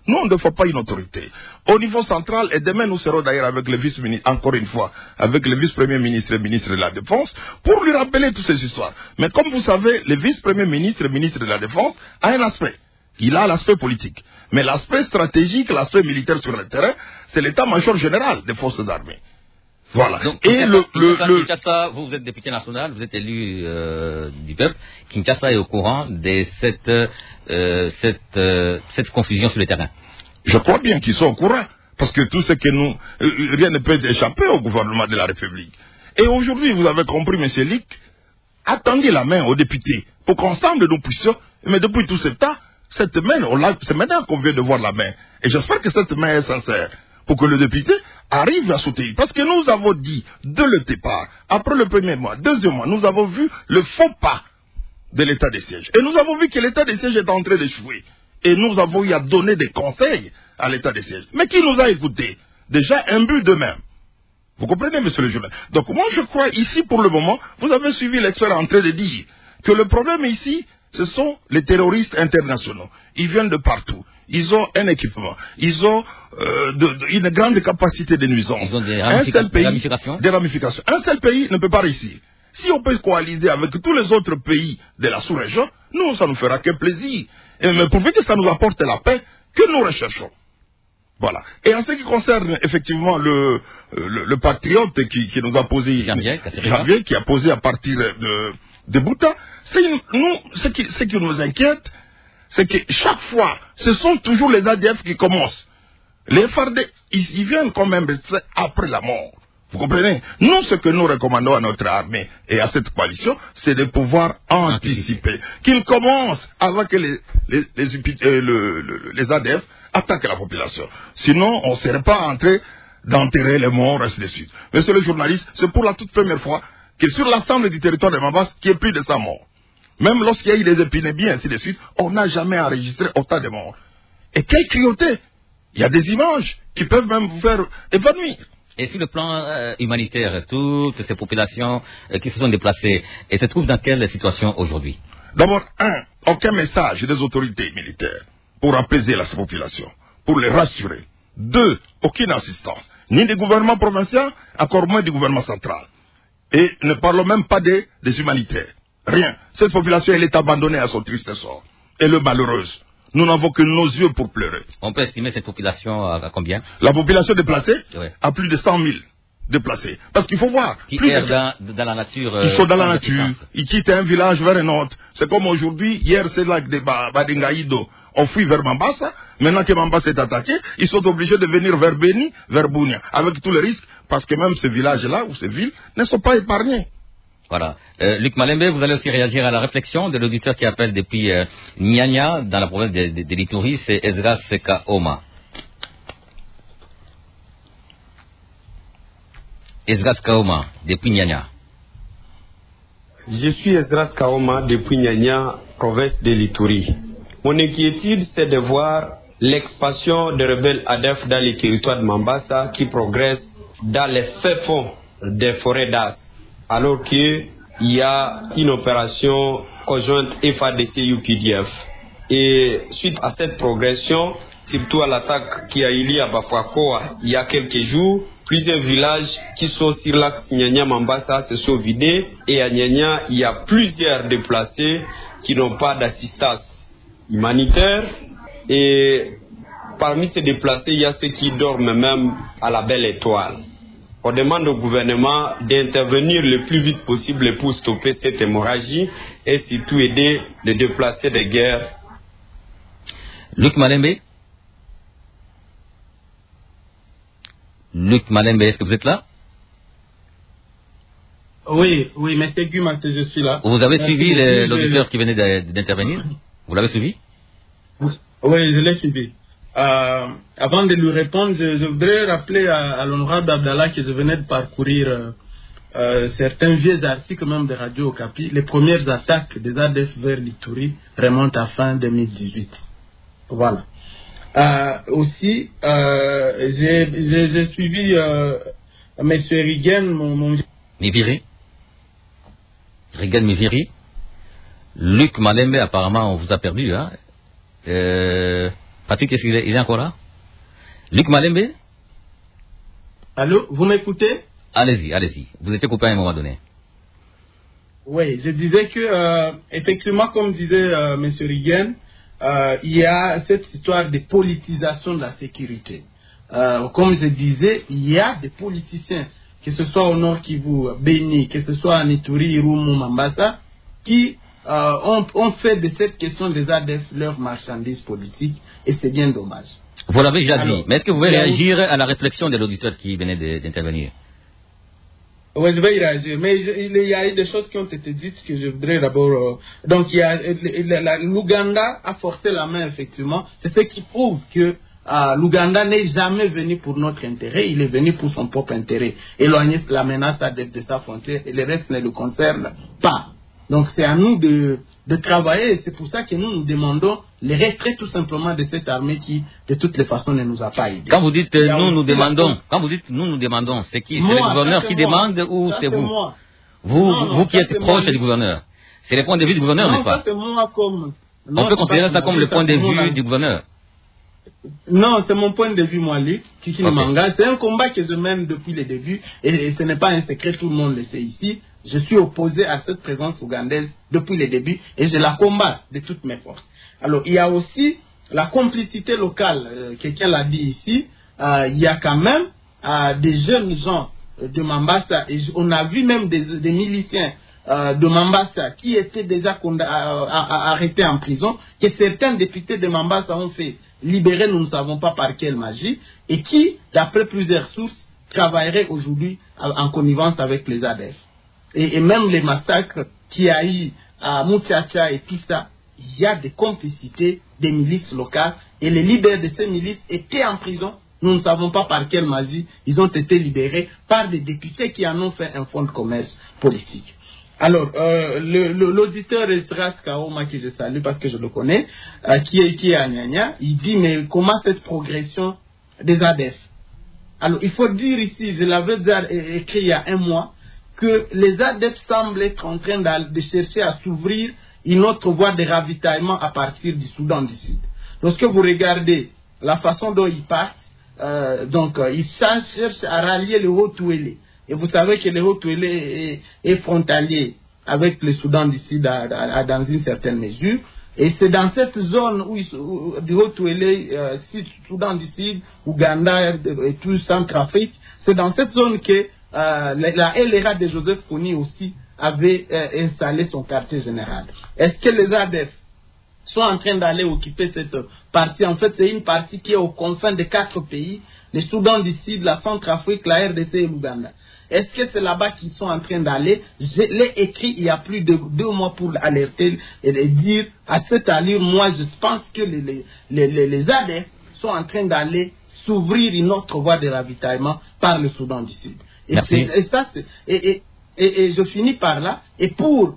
Nous, on ne défend pas une autorité. Au niveau central, et demain nous serons d'ailleurs avec le vice-ministre, encore une fois, avec le vice-premier ministre et ministre de la Défense, pour lui rappeler toutes ces histoires. Mais comme vous savez, le vice-premier ministre et ministre de la Défense a un aspect. Il a l'aspect politique. Mais l'aspect stratégique, l'aspect militaire sur le terrain, c'est l'état-major général des forces armées. Voilà. Donc, et Kinshasa, vous êtes député national, vous êtes élu du peuple. Kinshasa est au courant de cette confusion sur le terrain. Je crois bien qu'ils sont au courant, parce que tout ce que nous... rien ne peut échapper au gouvernement de la République. Et aujourd'hui, vous avez compris, M. Lick, attendez la main aux députés, pour qu'ensemble nous puissions... Mais depuis tout ce temps, cette main, c'est maintenant qu'on vient de voir la main. Et j'espère que cette main est sincère, pour que le député arrive à soutenir. Parce que nous avons dit, dès le départ, après le premier mois, deuxième mois, nous avons vu le faux pas de l'état de siège. Et nous avons vu que l'état de siège est en train d'échouer. Et nous avons eu à donner des conseils à l'état de siège. Mais qui nous a écoutés? Déjà, imbu d'eux-mêmes. Vous comprenez, monsieur le journaliste? Donc moi, je crois, ici, pour le moment, vous avez suivi l'expert en train de dire que le problème ici, ce sont les terroristes internationaux. Ils viennent de partout. Ils ont un équipement. Ils ont une grande capacité de nuisance. Ils ont des ramifications. Des ramifications. Un seul pays ne peut pas réussir. Si on peut coaliser avec tous les autres pays de la sous-région, nous, ça nous fera que plaisir. Mais pourvu que ça nous apporte la paix que nous recherchons. Voilà. Et en ce qui concerne effectivement le patriote qui nous a posé, Janvier, qui a posé à partir de Bouta, ce qui nous inquiète, c'est que chaque fois, ce sont toujours les ADF qui commencent. Les FARDC, ils viennent quand même après la mort. Vous comprenez? Nous, ce que nous recommandons à notre armée et à cette coalition, c'est de pouvoir anticiper. Qu'ils commencent avant que les ADF attaquent la population. Sinon, on ne serait pas en train d'enterrer les morts, ainsi de suite. Monsieur le journaliste, c'est pour la toute première fois que sur l'ensemble du territoire de Mambasa, qu'il y ait plus de 100 morts. Même lorsqu'il y a eu des épidémies, ainsi de suite, on n'a jamais enregistré autant de morts. Et quelle cruauté! Il y a des images qui peuvent même vous faire évanouir. Et sur le plan humanitaire, toutes ces populations qui se sont déplacées, et se trouvent dans quelle situation aujourd'hui? D'abord, aucun message des autorités militaires pour apaiser la population, pour les rassurer. 2, aucune assistance, ni du gouvernement provincial, encore moins du gouvernement central. Et ne parlons même pas des humanitaires. Rien. Cette population, elle est abandonnée à son triste sort. Elle est malheureuse. Nous n'avons que nos yeux pour pleurer. On peut estimer cette population à combien? La population déplacée, oui, à plus de 100 000 déplacés. Parce qu'il faut voir. Qui errent dans la nature. Ils sont dans la nature. Ils quittent un village vers un autre. C'est comme aujourd'hui. Hier, c'est là que des Badingaïdo ont fui vers Mambasa. Maintenant que Mambasa est attaqué, ils sont obligés de venir vers Beni, vers Bunia. Avec tous les risques. Parce que même ces villages-là ou ces villes ne sont pas épargnés. Voilà. Luc Malembe, vous allez aussi réagir à la réflexion de l'auditeur qui appelle depuis Nyanya, dans la province de l'Ituri, c'est Esdras Kaoma. Esdras Kaoma, depuis Nyanya. Je suis Esdras Kaoma, depuis Nyanya, province de l'Ituri. Mon inquiétude, c'est de voir l'expansion des rebelles ADF dans les territoires de Mambasa qui progressent dans les faits fonds des forêts d'As. Alors qu'il y a une opération conjointe FARDC-UPDF. Et suite à cette progression, surtout à l'attaque qui a eu lieu à Bafakoa il y a quelques jours, plusieurs villages qui sont sur l'axe Nyanya-Mambasa se sont vidés. Et à Nyanya, il y a plusieurs déplacés qui n'ont pas d'assistance humanitaire. Et parmi ces déplacés, il y a ceux qui dorment même à la Belle Étoile. On demande au gouvernement d'intervenir le plus vite possible pour stopper cette hémorragie et surtout aider les déplacés de guerre. Luc Malembe. Luc Malembe, est-ce que vous êtes là? Oui, M. Gumat, je suis là. Vous avez suivi l'auditeur qui venait d'intervenir? Vous l'avez suivi? Oui, je l'ai suivi. Avant de lui répondre, je voudrais rappeler à l'honorable Abdallah que je venais de parcourir certains vieux articles même de Radio Okapi. Les premières attaques des ADF vers l'Ituri remontent à fin 2018. Voilà. Aussi, j'ai suivi M. Rigen, mon... Miviri. Rigen Miviri. Luc Malembe, apparemment, on vous a perdu, hein. Patrick, est-ce qu'il est encore là? Luc Malembe? Allô, vous m'écoutez? Allez-y. Vous étiez coupé à un moment donné. Oui, je disais que, effectivement, comme disait M. Rigen, il y a cette histoire de politisation de la sécurité. Comme je disais, il y a des politiciens, que ce soit au Nord Kivu, Beni, que ce soit à Ituri, Rumu, Mambasa, qui ont fait de cette question des ADF leur marchandise politique, et c'est bien dommage. Vous l'avez déjà dit, mais est-ce que vous pouvez réagir à la réflexion de l'auditeur qui venait d'intervenir? Oui, je vais y réagir, mais il y a eu des choses qui ont été dites que je voudrais d'abord... donc, l'Ouganda a forcé la main, effectivement. C'est ce qui prouve que l'Ouganda n'est jamais venu pour notre intérêt, il est venu pour son propre intérêt. Éloigner la menace de sa frontière, et le reste ne le concerne pas. Donc, c'est à nous de travailler, et c'est pour ça que nous demandons le retrait tout simplement de cette armée qui, de toutes les façons, ne nous a pas aidés. Quand vous dites nous demandons, c'est qui? C'est le gouverneur qui demande ou c'est vous? Vous qui êtes proche du gouverneur. C'est le point de vue du gouverneur, n'est-ce pas? On peut considérer ça comme le point de vue du gouverneur. Non, c'est mon point de vue, moi, Luc, Kiki Manga. C'est un combat que je mène depuis le début, et ce n'est pas un secret, tout le monde le sait ici. Je suis opposé à cette présence ougandaise depuis le début, et je la combats de toutes mes forces. Alors, il y a aussi la complicité locale, quelqu'un l'a dit ici, il y a quand même des jeunes gens de Mambasa, et on a vu même des miliciens de Mambasa qui étaient déjà arrêtés en prison, que certains députés de Mambasa ont fait libérer, nous ne savons pas par quelle magie, et qui, d'après plusieurs sources, travailleraient aujourd'hui en connivence avec les ADF. Et même les massacres qu'il y a eu à Moutiacha et tout ça, il y a des complicités des milices locales, et les leaders de ces milices étaient en prison. Nous ne savons pas par quelle magie ils ont été libérés par des députés qui en ont fait un fonds de commerce politique. Alors, l'auditeur Esdras Kaoma, que je salue parce que je le connais, qui est à Nyanya, il dit, mais comment cette progression des ADF? Alors, il faut dire ici, je l'avais déjà écrit il y a un mois, que les ADF semblent être en train de chercher à s'ouvrir une autre voie de ravitaillement à partir du Soudan du Sud. Lorsque vous regardez la façon dont ils partent, ils cherchent à rallier le Haut-Touélé. Et vous savez que le Haut-Touélé est frontalier avec le Soudan du Sud dans une certaine mesure. Et c'est dans cette zone du Haut-Touélé, Soudan du Sud, Ouganda et tout Centrafrique, c'est dans cette zone que la LRA de Joseph Kony aussi avait installé son quartier général. Est-ce que les ADF sont en train d'aller occuper cette partie? En fait, c'est une partie qui est aux confins de 4 pays, le Soudan du Sud, la Centrafrique, la RDC et l'Ouganda. Est-ce que c'est là-bas qu'ils sont en train d'aller? Je l'ai écrit il y a plus de 2 mois pour alerter et dire à cette allure, moi je pense que les ADF sont en train d'aller s'ouvrir une autre voie de ravitaillement par le Soudan du Sud. Et je finis par là. Et pour,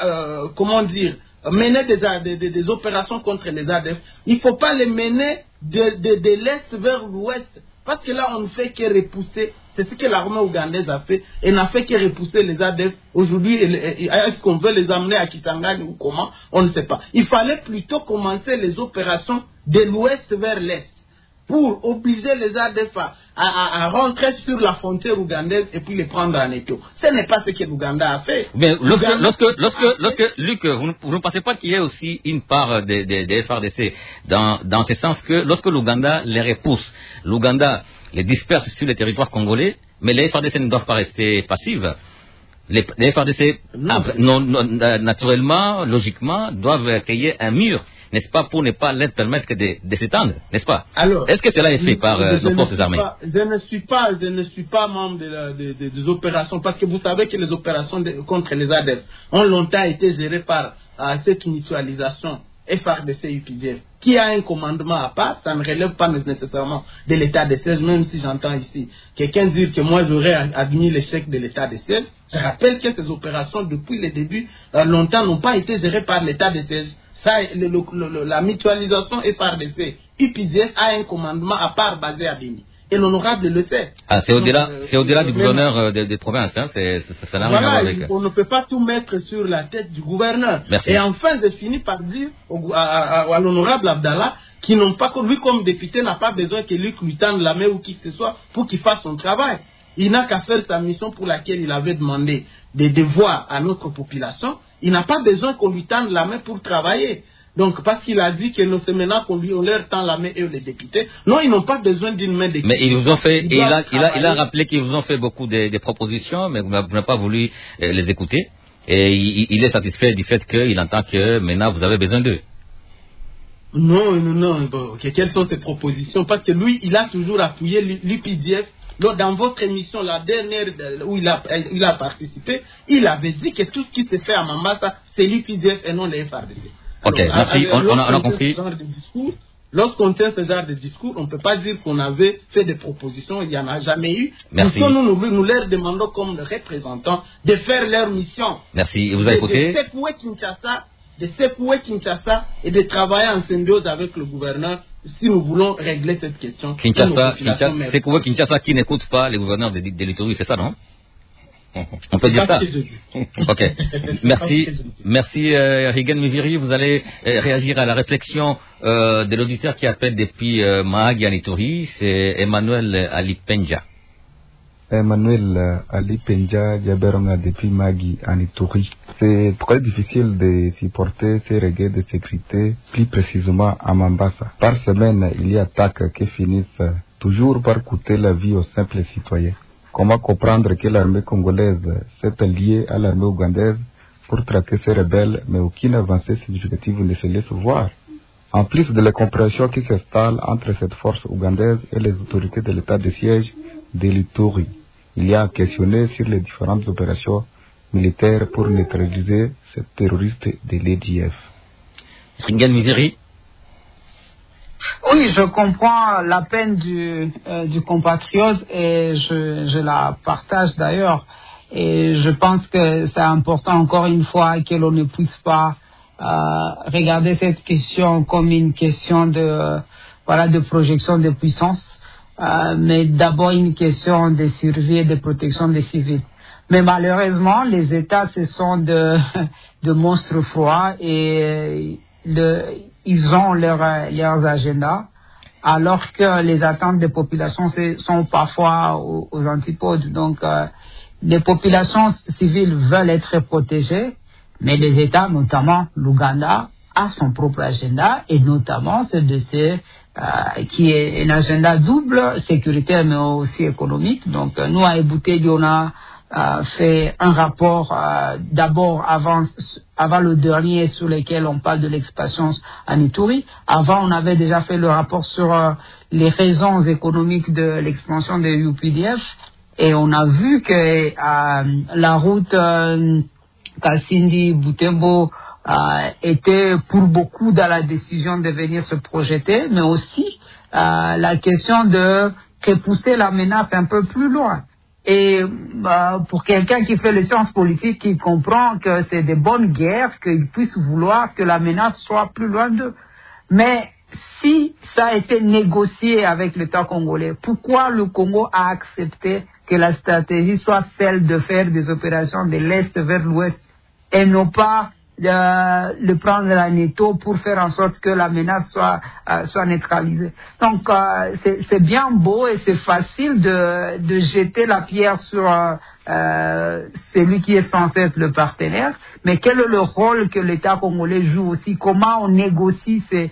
mener des opérations contre les ADF, il ne faut pas les mener de l'Est vers l'Ouest. Parce que là, on ne fait que repousser. C'est ce que l'armée ougandaise a fait. Elle n'a fait que repousser les ADF. Aujourd'hui, est-ce qu'on veut les amener à Kisangani ou comment? On ne sait pas. Il fallait plutôt commencer les opérations de l'Ouest vers l'Est, pour obliger les ADF à rentrer sur la frontière ougandaise et puis les prendre en étau. Ce n'est pas ce que l'Ouganda a fait. Mais Luc, vous ne pensez pas qu'il y ait aussi une part des FARDC dans ce sens que lorsque l'Ouganda les repousse, l'Ouganda les disperse sur le territoire congolais, mais les FARDC ne doivent pas rester passives. Les FARDC, naturellement, logiquement, doivent créer un mur, n'est-ce pas, pour ne pas leur permettre de s'étendre, n'est-ce pas? Alors, est-ce que cela est fait par nos forces armées? Je ne suis pas membre des opérations, parce que vous savez que les opérations contre les ADF ont longtemps été gérées par cette mutualisation FARDC-UPDF, qui a un commandement à part. Ça ne relève pas nécessairement de l'état de siège, même si j'entends ici quelqu'un dire que moi j'aurais admis l'échec de l'état de siège. Je rappelle que ces opérations, depuis le début, longtemps n'ont pas été gérées par l'état de siège. Ça, la mutualisation FARDC-UPDF a un commandement à part basé à Béni. Et l'honorable le sait. C'est au-delà du gouverneur des provinces, hein, ça n'a rien à voir avec. On ne peut pas tout mettre sur la tête du gouverneur. Merci. Et enfin, je finis par dire à l'honorable Abdallah qui n'ont pas, lui comme député n'a pas besoin que lui tende la main ou qui que ce soit pour qu'il fasse son travail. Il n'a qu'à faire sa mission pour laquelle il avait demandé des devoirs à notre population. Il n'a pas besoin qu'on lui tende la main pour travailler. Donc, parce qu'il a dit que c'est maintenant qu'on leur tend la main, eux, les députés. Non, ils n'ont pas besoin d'une main d'équipe. Mais ils vous ont fait, il a rappelé qu'ils vous ont fait beaucoup de propositions, mais vous n'avez pas voulu les écouter. Et il est satisfait du fait qu'il entend que maintenant vous avez besoin d'eux. Non. Bon, quelles sont ses propositions? Parce que lui, il a toujours appuyé l'UPDF. Dans votre émission, la dernière où il a participé, il avait dit que tout ce qui se fait à Mambasa, c'est l'UPDF et non les FRDC. Ok, merci, on a compris. Lorsqu'on tient ce genre de discours, on ne peut pas dire qu'on avait fait des propositions, il n'y en a jamais eu. Merci. Nous leur demandons comme représentants de faire leur mission. Merci, vous avez écouté. De secouer Kinshasa et de travailler en symbiose avec le gouverneur si nous voulons régler cette question. Secouer Kinshasa qui n'écoute pas les gouverneurs de l'Ituri, c'est ça, non? On peut dire ça. Ok. Merci Rigen Miviri. Vous allez réagir à la réflexion de l'auditeur qui appelle depuis Mahagi en Ituri. C'est Emmanuel Ali Penja. Emmanuel Ali Penja Djaberonga depuis Mahagi en Ituri. C'est très difficile de supporter ces regrets de sécurité, plus précisément à Mambasa. Par semaine, il y a attaques qui finissent toujours par coûter la vie aux simples citoyens. Comment comprendre que l'armée congolaise s'est alliée à l'armée ougandaise pour traquer ces rebelles, mais aucune avancée significative ne se laisse voir? En plus de la compréhension qui s'installe entre cette force ougandaise et les autorités de l'état de siège de l'Ituri, il y a à questionner sur les différentes opérations militaires pour neutraliser ces terroristes de l'EDF. Ringen Miviri. Oui, je comprends la peine du compatriote et je la partage d'ailleurs. Et je pense que c'est important encore une fois que l'on ne puisse pas regarder cette question comme une question de projection de puissance, mais d'abord une question de survie et de protection des civils. Mais malheureusement, les États, ce sont de monstres froids et ils ont leurs agendas, alors que les attentes des populations sont parfois aux antipodes. Donc, les populations civiles veulent être protégées, mais les États, notamment l'Ouganda, a son propre agenda, et notamment ceux de ceux qui est un agenda double, sécuritaire mais aussi économique. Donc, nous, à Ebouteli, on a fait un rapport d'abord avant le dernier sur lequel on parle de l'expansion en Ituri. Avant, on avait déjà fait le rapport sur les raisons économiques de l'expansion de UPDF, et on a vu que la route Kasindi-Butembo était pour beaucoup dans la décision de venir se projeter, mais aussi la question de repousser la menace un peu plus loin. Et pour quelqu'un qui fait les sciences politiques, qui comprend que c'est des bonnes guerres, qu'ils puissent vouloir que la menace soit plus loin d'eux. Mais si ça a été négocié avec l'État congolais, pourquoi le Congo a accepté que la stratégie soit celle de faire des opérations de l'Est vers l'Ouest et non pas le prendre à netto pour faire en sorte que la menace soit neutralisée. Donc c'est bien beau et c'est facile de jeter la pierre sur celui qui est censé être le partenaire, mais quel est le rôle que l'État congolais joue aussi? Comment on négocie ces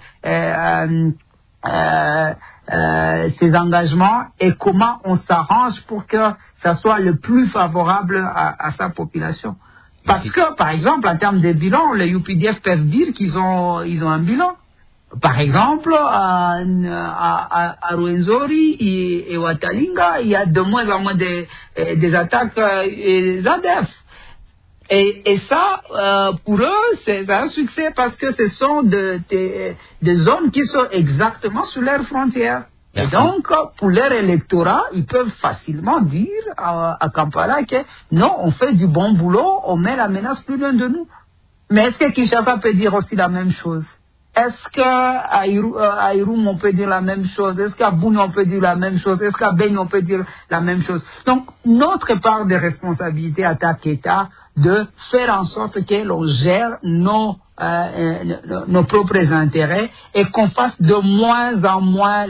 engagements et comment on s'arrange pour que ça soit le plus favorable à sa population? Parce que, par exemple, en termes de bilan, les UPDF peuvent dire qu'ils ont un bilan. Par exemple, à Rwenzori et Watalinga, il y a de moins en moins des attaques ZADF. Et ça, pour eux, c'est un succès parce que ce sont des zones qui sont exactement sur leurs frontières. Et donc, pour leur électorat, ils peuvent facilement dire à Kampala que non, on fait du bon boulot, on met la menace plus loin de nous. Mais est-ce que Kinshasa peut dire aussi la même chose? Est-ce qu'à Irum, on peut dire la même chose? Est-ce qu'à Bouni, on peut dire la même chose? Est-ce qu'à Beni, on peut dire la même chose? Donc, notre part de responsabilité à Taketa de faire en sorte que l'on gère nos propres intérêts et qu'on fasse de moins en moins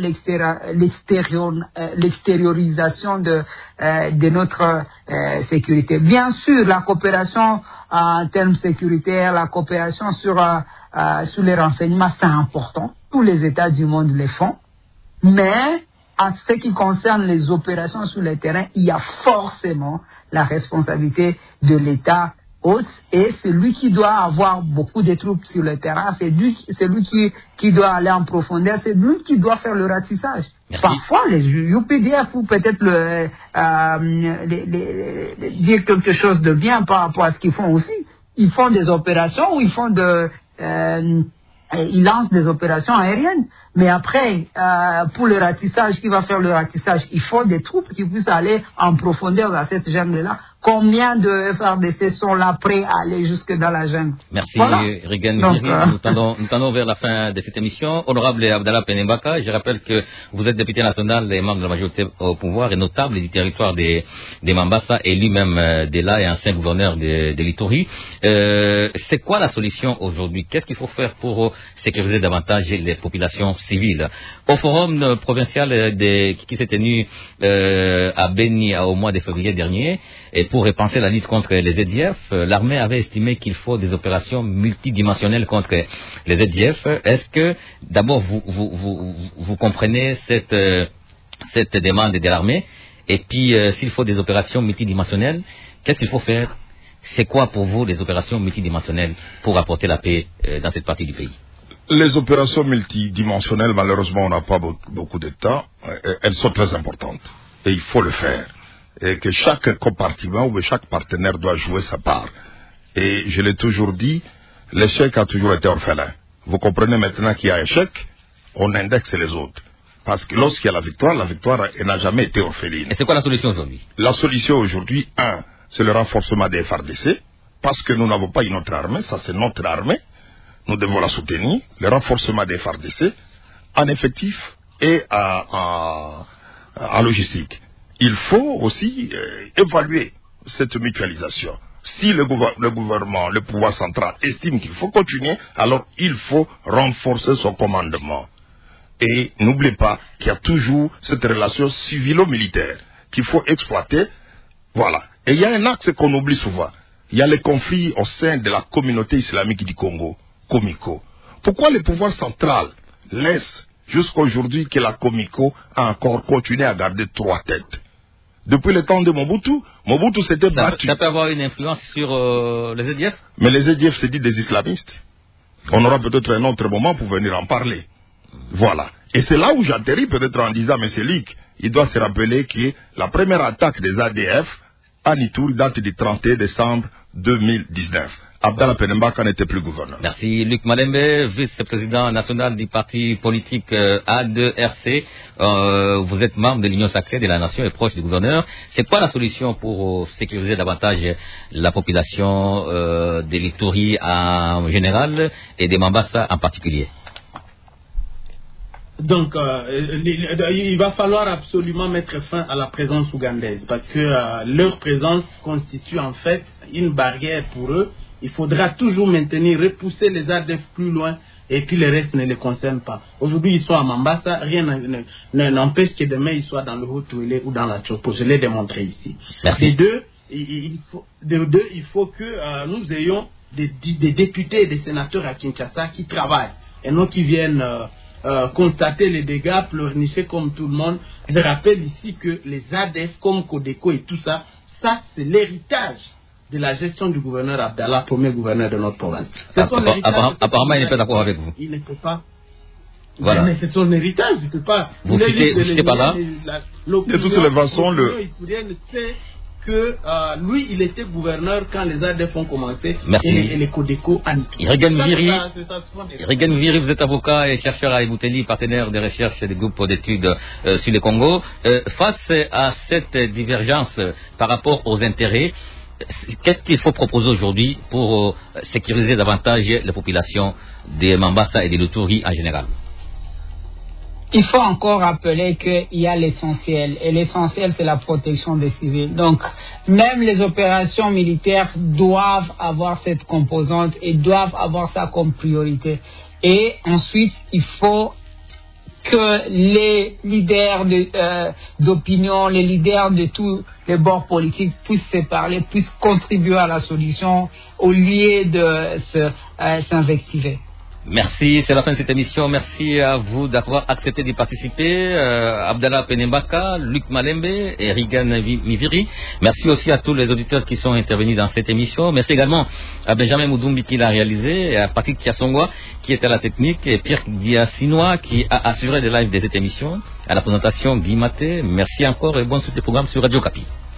l'extériorisation de notre sécurité. Bien sûr, la coopération en termes sécuritaires, la coopération sur les renseignements, c'est important. Tous les États du monde les font. Mais en ce qui concerne les opérations sur le terrain, il y a forcément la responsabilité de l'État hôte et c'est lui qui doit avoir beaucoup de troupes sur le terrain, c'est lui qui doit aller en profondeur, c'est lui qui doit faire le ratissage. Merci. Parfois, les UPDF ou peut-être dire quelque chose de bien par rapport à ce qu'ils font aussi. Ils font des opérations où ils font ils lancent des opérations aériennes. Mais après, pour le ratissage, qui va faire le ratissage, il faut des troupes qui puissent aller en profondeur dans cette jungle-là. Combien de FARDC sont là prêts à aller jusque dans la jungle? Merci, voilà. Regan Viri. Nous tendons vers la fin de cette émission. Honorable Abdallah Penembaka, je rappelle que vous êtes député national et membre de la majorité au pouvoir et notable du territoire des Mambasa et lui-même de là et ancien gouverneur de l'Ituri. C'est quoi la solution aujourd'hui? Qu'est-ce qu'il faut faire pour sécuriser davantage les populations civiles? Au forum provincial qui s'est tenu à Beni au mois de février dernier, et pour repenser la lutte contre les ZDF, l'armée avait estimé qu'il faut des opérations multidimensionnelles contre les ZDF. Est-ce que, d'abord, vous comprenez cette demande de l'armée? Et puis, s'il faut des opérations multidimensionnelles, qu'est-ce qu'il faut faire? C'est quoi pour vous les opérations multidimensionnelles pour apporter la paix dans cette partie du pays? Les opérations multidimensionnelles, malheureusement, on n'a pas beaucoup d'États. Elles sont très importantes. Et il faut le faire. Et que chaque compartiment ou chaque partenaire doit jouer sa part. Et je l'ai toujours dit, l'échec a toujours été orphelin. Vous comprenez maintenant qu'il y a échec, on indexe les autres. Parce que lorsqu'il y a la victoire elle n'a jamais été orpheline. Et c'est quoi la solution aujourd'hui? La solution aujourd'hui, c'est le renforcement des FARDC, parce que nous n'avons pas une autre armée, ça c'est notre armée, nous devons la soutenir, le renforcement des FARDC en effectif et en logistique. Il faut aussi évaluer cette mutualisation. Si le gouvernement, le pouvoir central estime qu'il faut continuer, alors il faut renforcer son commandement. Et n'oubliez pas qu'il y a toujours cette relation civilo-militaire qu'il faut exploiter. Voilà. Et il y a un axe qu'on oublie souvent. Il y a les conflits au sein de la communauté islamique du Congo, Comico. Pourquoi le pouvoir central laisse jusqu'à aujourd'hui que la Comico a encore continué à garder 3 têtes? Depuis le temps de Mobutu s'était battu. Ça peut avoir une influence sur les ZDF? Mais les ZDF, c'est dit des islamistes. On aura peut-être un autre moment pour venir en parler. Voilà. Et c'est là où j'atterris peut-être en disant, mais c'est Lick, il doit se rappeler que la première attaque des ADF à Nitour date du 31 décembre 2019. Abdallah Penembaka n'était plus gouverneur. Merci. Luc Malembe, vice-président national du parti politique A2RC. Vous êtes membre de l'Union sacrée de la nation et proche du gouverneur. C'est quoi la solution pour sécuriser davantage la population de l'Ituri en général et des Mambasa en particulier? Donc, il va falloir absolument mettre fin à la présence ougandaise parce que leur présence constitue en fait une barrière pour eux. Il faudra toujours maintenir, repousser les ADF plus loin et puis le reste ne les concerne pas. Aujourd'hui, ils sont à Mambasa, rien n'empêche que demain ils soient dans le Haut-Touélé ou dans la Chopo. Je l'ai démontré ici. De deux, il faut que nous ayons des députés et des sénateurs à Kinshasa qui travaillent et non qui viennent constater les dégâts, pleurnicher comme tout le monde. Je rappelle ici que les ADF comme Codeco et tout ça, ça c'est l'héritage de la gestion du gouverneur Abdallah, premier gouverneur de notre province. Apparemment, il n'est pas d'accord avec vous. Il ne peut pas. Voilà. Mais c'est son héritage, il ne peut pas. Vous citez pas là. De toutes les façons, c'est que lui, il était gouverneur quand les ADF ont commencé. Merci. Et les Codeco en Regan Viri, vous êtes avocat et chercheur à Ebouteli, partenaire de recherche des groupes d'études sur le Congo. Face à cette divergence par rapport aux intérêts, qu'est-ce qu'il faut proposer aujourd'hui pour sécuriser davantage les populations de Mambasa et de l'Ituri en général? il faut encore rappeler qu'il y a l'essentiel. Et l'essentiel, c'est la protection des civils. Donc, même les opérations militaires doivent avoir cette composante et doivent avoir ça comme priorité. Et ensuite, il faut que les leaders d'opinion, les leaders de tous les bords politiques puissent se parler, puissent contribuer à la solution au lieu de s'invectiver. Merci, c'est la fin de cette émission. Merci à vous d'avoir accepté d'y participer. Abdallah Penembaka, Luc Malembe et Rigan Miviri. Merci aussi à tous les auditeurs qui sont intervenus dans cette émission. Merci également à Benjamin Moudoumbi qui l'a réalisé, et à Patrick Kiasongwa qui était à la technique, et Pierre Diasinois qui a assuré le live de cette émission. À la présentation, Guy Maté. Merci encore et bonne suite des programmes sur Radio Kapi.